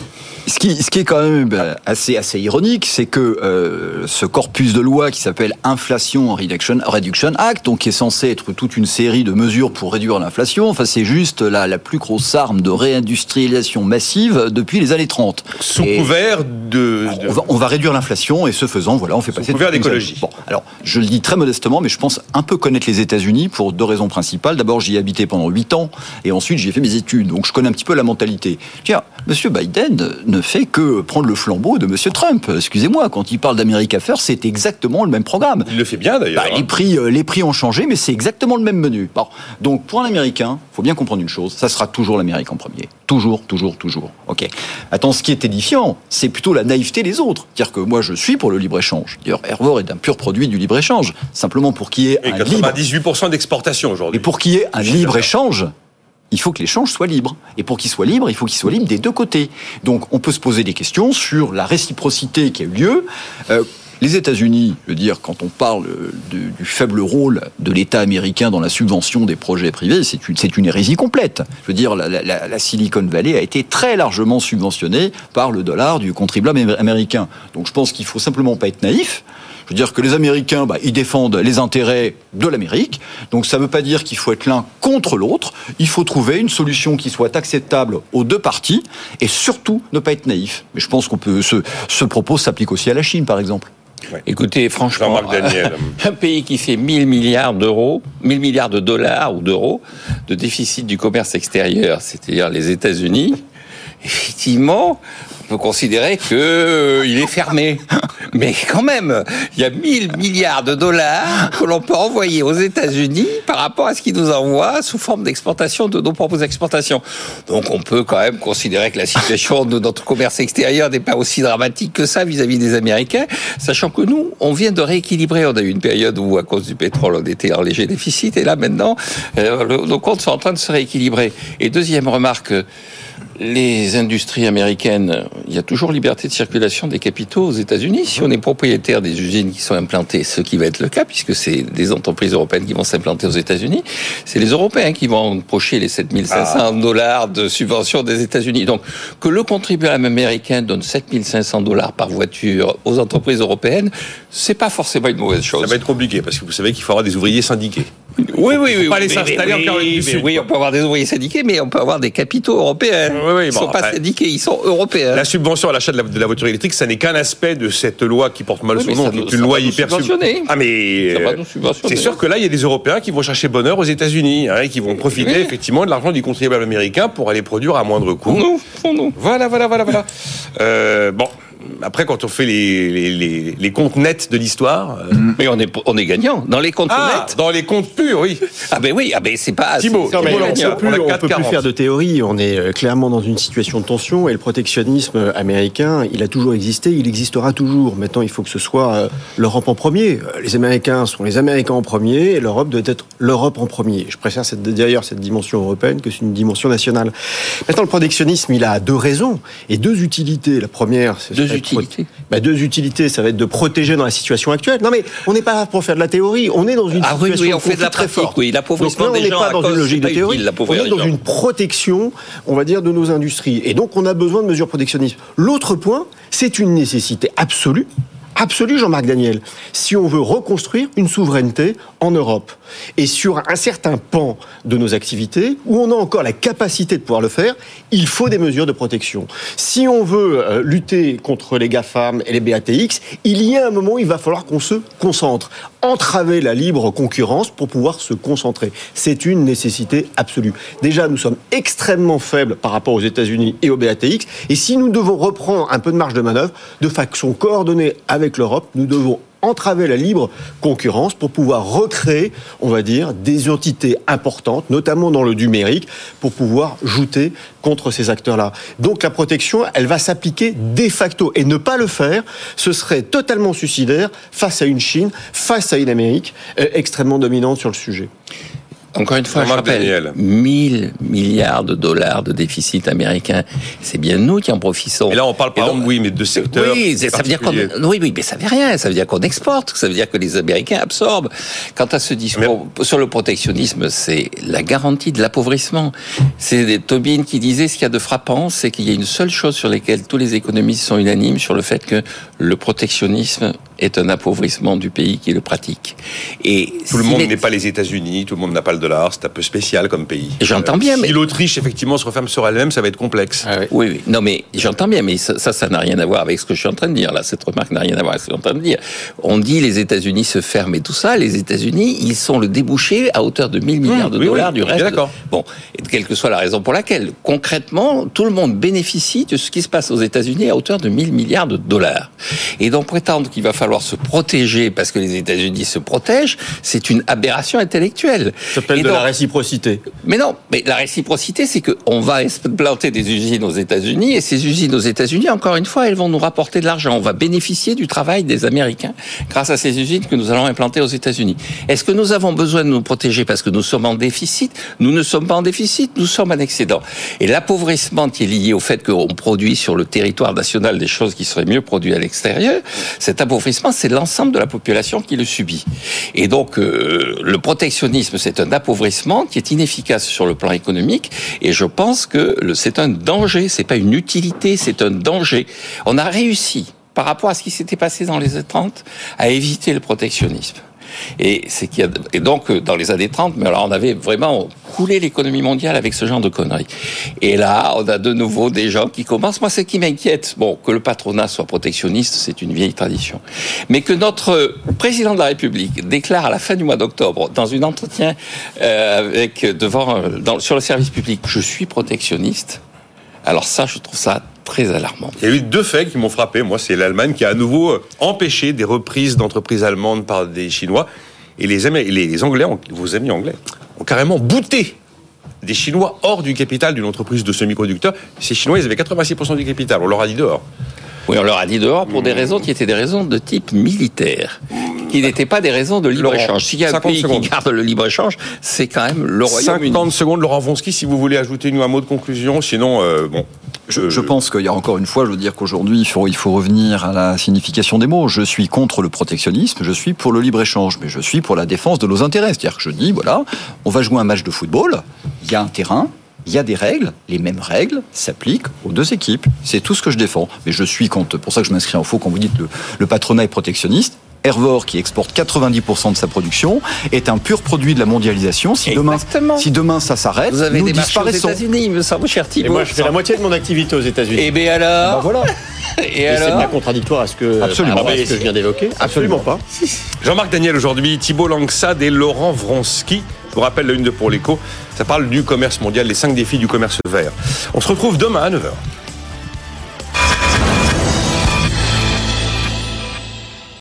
Speaker 5: Ce qui, ce qui est quand même assez, assez ironique, c'est que euh, ce corpus de loi qui s'appelle Inflation Reduction, Reduction Act, donc qui est censé être toute une série de mesures pour réduire l'inflation, enfin c'est juste la, la plus grosse arme de réindustrialisation massive depuis les années trente.
Speaker 4: Sous et couvert de, de...
Speaker 5: On, va, on va réduire l'inflation et ce faisant, voilà, on fait passer...
Speaker 4: Sous couvert d'écologie.
Speaker 5: Bon, alors, je le dis très modestement, mais je pense un peu connaître les États-Unis pour deux raisons principales. D'abord, j'y ai habité pendant huit ans et ensuite j'y ai fait mes études, donc je connais un petit peu la mentalité. Tiens, Monsieur Biden ne fait que prendre le flambeau de Monsieur Trump. Excusez-moi, quand il parle d'America First, c'est exactement le même programme.
Speaker 4: Il le fait bien d'ailleurs.
Speaker 5: Bah,
Speaker 4: hein.
Speaker 5: les prix, euh, les prix ont changé, mais c'est exactement le même menu. Bon. Donc pour un Américain, faut bien comprendre une chose, ça sera toujours l'Amérique en premier. Toujours, toujours, toujours. Ok. Attends, ce qui est édifiant, c'est plutôt la naïveté des autres. C'est-à-dire que moi, je suis pour le libre-échange. D'ailleurs, Hervor est un pur produit du libre-échange. Simplement pour qu'il y ait
Speaker 4: Et
Speaker 5: un
Speaker 4: quatre-vingt-dix-huit pour cent libre... d'exportation aujourd'hui.
Speaker 5: Et pour qu'il y ait un libre-échange, il faut que l'échange soit libre. Et pour qu'il soit libre, il faut qu'il soit libre des deux côtés. Donc on peut se poser des questions sur la réciprocité qui a eu lieu. Euh, les États-Unis, je veux dire, quand on parle de, du faible rôle de l'État américain dans la subvention des projets privés, c'est une, c'est une hérésie complète. Je veux dire, la, la, la Silicon Valley a été très largement subventionnée par le dollar du contribuable américain. Donc je pense qu'il faut simplement pas être naïf. Je veux dire que les Américains, bah, ils défendent les intérêts de l'Amérique. Donc ça ne veut pas dire qu'il faut être l'un contre l'autre. Il faut trouver une solution qui soit acceptable aux deux parties et surtout ne pas être naïf. Mais je pense qu'on peut, ce, ce propos s'applique aussi à la Chine, par exemple.
Speaker 2: Ouais. Écoutez, franchement,
Speaker 4: Jean-Marc Daniel.
Speaker 2: un pays qui fait mille milliards d'euros, mille milliards de dollars ou d'euros de déficit du commerce extérieur, c'est-à-dire les États-Unis, effectivement, on peut considérer qu'il euh, est fermé. Mais quand même, il y a mille milliards de dollars que l'on peut envoyer aux États-Unis par rapport à ce qu'ils nous envoient sous forme d'exportation de nos propres exportations. Donc on peut quand même considérer que la situation de notre commerce extérieur n'est pas aussi dramatique que ça vis-à-vis des Américains, sachant que nous, on vient de rééquilibrer. On a eu une période où, à cause du pétrole, on était en léger déficit, et là maintenant, euh, le, nos comptes sont en train de se rééquilibrer. Et deuxième remarque, les industries américaines, il y a toujours liberté de circulation des capitaux aux États-Unis. Si on est propriétaire des usines qui sont implantées, ce qui va être le cas, puisque c'est des entreprises européennes qui vont s'implanter aux États-Unis, c'est les Européens qui vont empocher les sept mille cinq cents dollars de subvention des États-Unis. Donc, que le contribuable américain donne sept mille cinq cents dollars par voiture aux entreprises européennes, c'est pas forcément une mauvaise chose.
Speaker 4: Ça va être compliqué, parce que vous savez qu'il faut avoir des ouvriers syndiqués.
Speaker 2: Oui, oui, oui.
Speaker 4: Pas
Speaker 2: oui,
Speaker 4: aller s'installer
Speaker 2: oui,
Speaker 4: en Caroline du
Speaker 2: mais
Speaker 4: Sud.
Speaker 2: oui, on peut avoir des ouvriers syndiqués, mais on peut avoir des capitaux européens.
Speaker 4: Oui, oui,
Speaker 2: ils ne
Speaker 4: bon,
Speaker 2: sont pas
Speaker 4: après,
Speaker 2: syndiqués, ils sont européens.
Speaker 4: La subvention à l'achat de la, de la voiture électrique, ça n'est qu'un aspect de cette loi qui porte mal
Speaker 2: Oui,
Speaker 4: son
Speaker 2: mais
Speaker 4: nom,
Speaker 2: ça
Speaker 4: qui est
Speaker 2: nous-
Speaker 4: une
Speaker 2: ça
Speaker 4: loi
Speaker 2: va nous
Speaker 4: hyper
Speaker 2: subventionner.
Speaker 4: Ah mais
Speaker 2: Ça va
Speaker 4: euh,
Speaker 2: nous subventionner.
Speaker 4: c'est sûr que là, il y a des Européens qui vont chercher bonheur aux États-Unis, hein, et qui vont profiter
Speaker 2: Oui.
Speaker 4: effectivement de l'argent du contribuable américain pour aller produire à moindre coût.
Speaker 2: Pour nous, pour nous.
Speaker 4: Voilà, voilà, voilà, voilà. Euh, bon. Après, quand on fait les, les, les, les comptes nets de l'histoire... euh,
Speaker 2: Mais on est, on est gagnant. Dans les comptes
Speaker 4: Ah,
Speaker 2: nets.
Speaker 4: dans les comptes purs, oui.
Speaker 2: Ah ben oui, ah ben c'est pas...
Speaker 4: Thibault,
Speaker 2: c'est-
Speaker 6: Non, mais
Speaker 4: Thibault
Speaker 6: on
Speaker 4: Laurent,
Speaker 6: ne peut plus,
Speaker 4: on a
Speaker 6: on
Speaker 4: quatre
Speaker 6: peut plus
Speaker 4: quarante.
Speaker 6: faire de théorie. On est euh, clairement dans une situation de tension et le protectionnisme américain, il a toujours existé, il existera toujours. Maintenant, il faut que ce soit euh, l'Europe en premier. Euh, Les Américains sont les Américains en premier et l'Europe doit être l'Europe en premier. Je préfère cette, d'ailleurs cette dimension européenne que c'est une dimension nationale. Maintenant, le protectionnisme, il a deux raisons et deux utilités. La première, c'est
Speaker 2: Deux
Speaker 6: ça va être
Speaker 2: utilités.
Speaker 6: pro- bah, deux utilités, ça va être de protéger dans la situation actuelle. Non, mais on n'est pas là pour faire de la théorie. On est dans une
Speaker 2: Ah oui,
Speaker 6: situation
Speaker 2: oui, on
Speaker 6: de
Speaker 2: fait de la
Speaker 6: conflit très
Speaker 2: pratique,
Speaker 6: forte.
Speaker 2: oui. L'appauvrissement
Speaker 6: Donc là, on
Speaker 2: des
Speaker 6: n'est
Speaker 2: gens
Speaker 6: pas
Speaker 2: à
Speaker 6: dans
Speaker 2: cause-
Speaker 6: une logique
Speaker 2: c'est
Speaker 6: de
Speaker 2: pas
Speaker 6: théorie.
Speaker 2: utile, l'appauvrir
Speaker 6: On est
Speaker 2: les
Speaker 6: dans
Speaker 2: gens.
Speaker 6: une protection, on va dire, de nos industries. Et donc, on a besoin de mesures protectionnistes. L'autre point, c'est une nécessité absolue. Absolue, Jean-Marc Daniel, si on veut reconstruire une souveraineté en Europe et sur un certain pan de nos activités où on a encore la capacité de pouvoir le faire, il faut des mesures de protection. Si on veut euh, lutter contre les GAFAM et les B A T X, il y a un moment où il va falloir qu'on se concentre, entraver la libre concurrence pour pouvoir se concentrer. C'est une nécessité absolue. Déjà, nous sommes extrêmement faibles par rapport aux États-Unis et aux B A T X, et si nous devons reprendre un peu de marge de manœuvre, de façon coordonnée avec l'Europe, nous devons entraver la libre concurrence pour pouvoir recréer, on va dire, des entités importantes, notamment dans le numérique, pour pouvoir jouter contre ces acteurs-là. Donc la protection, elle va s'appliquer de facto. Et ne pas le faire, ce serait totalement suicidaire face à une Chine, face à une Amérique euh, extrêmement dominante sur le sujet.
Speaker 2: Encore une fois, je rappelle, mille milliards de dollars de déficit américain. C'est bien nous qui en profitons.
Speaker 4: Et là, on parle par exemple, oui, mais de secteurs.
Speaker 2: Oui, ça veut dire qu'on, oui, oui, mais ça veut rien. Ça veut dire qu'on exporte. Ça veut dire que les Américains absorbent. Quant à ce discours mais... sur le protectionnisme, c'est la garantie de l'appauvrissement. C'est Tobin qui disait ce qu'il y a de frappant, c'est qu'il y a une seule chose sur laquelle tous les économistes sont unanimes, sur le fait que le protectionnisme est un appauvrissement du pays qui le pratique. Et
Speaker 4: tout le monde n'est pas les États-Unis, tout le monde n'a pas le dollar, c'est un peu spécial comme pays.
Speaker 2: J'entends bien,
Speaker 4: si
Speaker 2: mais...
Speaker 4: Si l'Autriche, effectivement, se referme sur elle-même, ça va être complexe.
Speaker 2: Ah oui. oui, oui. Non, mais j'entends bien, mais ça, ça, ça n'a rien à voir avec ce que je suis en train de dire, là. Cette remarque n'a rien à voir avec ce que je suis en train de dire. On dit les États-Unis se ferment et tout ça. Les États-Unis, ils sont le débouché à hauteur de mille milliards de
Speaker 4: oui,
Speaker 2: dollars
Speaker 4: oui,
Speaker 2: du reste.
Speaker 4: D'accord.
Speaker 2: Bon. Et quelle que soit la raison pour laquelle, concrètement, tout le monde bénéficie de ce qui se passe aux États-Unis à hauteur de mille milliards de dollars. Et donc, prétendre qu'il va falloir se protéger parce que les États-Unis se protègent, c'est une aberration intellectuelle.
Speaker 6: Ça s'appelle
Speaker 2: et
Speaker 6: de
Speaker 2: donc,
Speaker 6: la réciprocité.
Speaker 2: Mais non, mais la réciprocité, c'est qu'on va planter des usines aux États-Unis, et ces usines aux États-Unis, encore une fois, elles vont nous rapporter de l'argent. On va bénéficier du travail des Américains grâce à ces usines que nous allons implanter aux États-Unis. Est-ce que nous avons besoin de nous protéger parce que nous sommes en déficit? Nous ne sommes pas en déficit, nous sommes en excédent. Et l'appauvrissement qui est lié au fait qu'on produit sur le territoire national des choses qui seraient mieux produites à l'extérieur, cet appauvrissement, c'est l'ensemble de la population qui le subit. Et donc, euh, le protectionnisme, c'est un appauvrissement qui est inefficace sur le plan économique, et je pense que le, c'est un danger, c'est pas une utilité, c'est un danger. On a réussi, par rapport à ce qui s'était passé dans les années trente, à éviter le protectionnisme. Et, c'est qu'il y a, et donc, dans les années trente, mais alors on avait vraiment coulé l'économie mondiale avec ce genre de conneries. Et là, on a de nouveau des gens qui commencent. Moi, ce qui m'inquiète, bon, que le patronat soit protectionniste, c'est une vieille tradition. Mais que notre président de la République déclare à la fin du mois d'octobre, dans un entretien euh, avec, devant, dans, sur le service public, je suis protectionniste. Alors ça, je trouve ça très alarmant.
Speaker 4: Il y a eu deux faits qui m'ont frappé. Moi, c'est l'Allemagne qui a à nouveau empêché des reprises d'entreprises allemandes par des Chinois. Et les, Amé- les Anglais, vos amis anglais, ont carrément bouté des Chinois hors du capital d'une entreprise de semi-conducteurs. Ces Chinois, ils avaient quatre-vingt-six pour cent du capital. On leur a dit dehors.
Speaker 2: Oui, on leur a dit dehors pour des raisons qui étaient des raisons de type militaire, qui n'étaient pas des raisons de libre-échange. S'il y a un pays secondes. qui garde le libre-échange, c'est quand même le Royaume-Uni.
Speaker 4: cinquante secondes, Laurent Wronski, si vous voulez ajouter nous un mot de conclusion, sinon, euh, bon...
Speaker 5: Je, je pense qu'il y a encore une fois, je veux dire qu'aujourd'hui, il faut, il faut revenir à la signification des mots. Je suis contre le protectionnisme, je suis pour le libre-échange, mais je suis pour la défense de nos intérêts. C'est-à-dire que je dis, voilà, on va jouer un match de football, il y a un terrain, il y a des règles, les mêmes règles s'appliquent aux deux équipes. C'est tout ce que je défends. Mais je suis contre, pour ça que je m'inscris en faux quand vous dites le, le patronat est protectionniste. Hervor, qui exporte quatre-vingt-dix pour cent de sa production, est un pur produit de la mondialisation. Si demain, si demain ça s'arrête,
Speaker 2: vous avez
Speaker 5: nous
Speaker 2: des marchés aux
Speaker 5: disparaissons.
Speaker 2: États-Unis, il me semble, cher Thibault.
Speaker 6: Et moi, je fais la moitié de mon activité aux États-Unis.
Speaker 2: Et bien alors,
Speaker 5: ben voilà.
Speaker 2: Et,
Speaker 6: Et
Speaker 2: alors
Speaker 6: c'est pas contradictoire à ce que,
Speaker 5: Absolument.
Speaker 6: à ce que je viens d'évoquer. Absolument pas.
Speaker 4: Jean-Marc Daniel aujourd'hui, Thibault Langsad et Laurent Wronski. Je vous rappelle la une de Pour l'Écho. Ça parle du commerce mondial, les cinq défis du commerce vert. On se retrouve demain à neuf heures.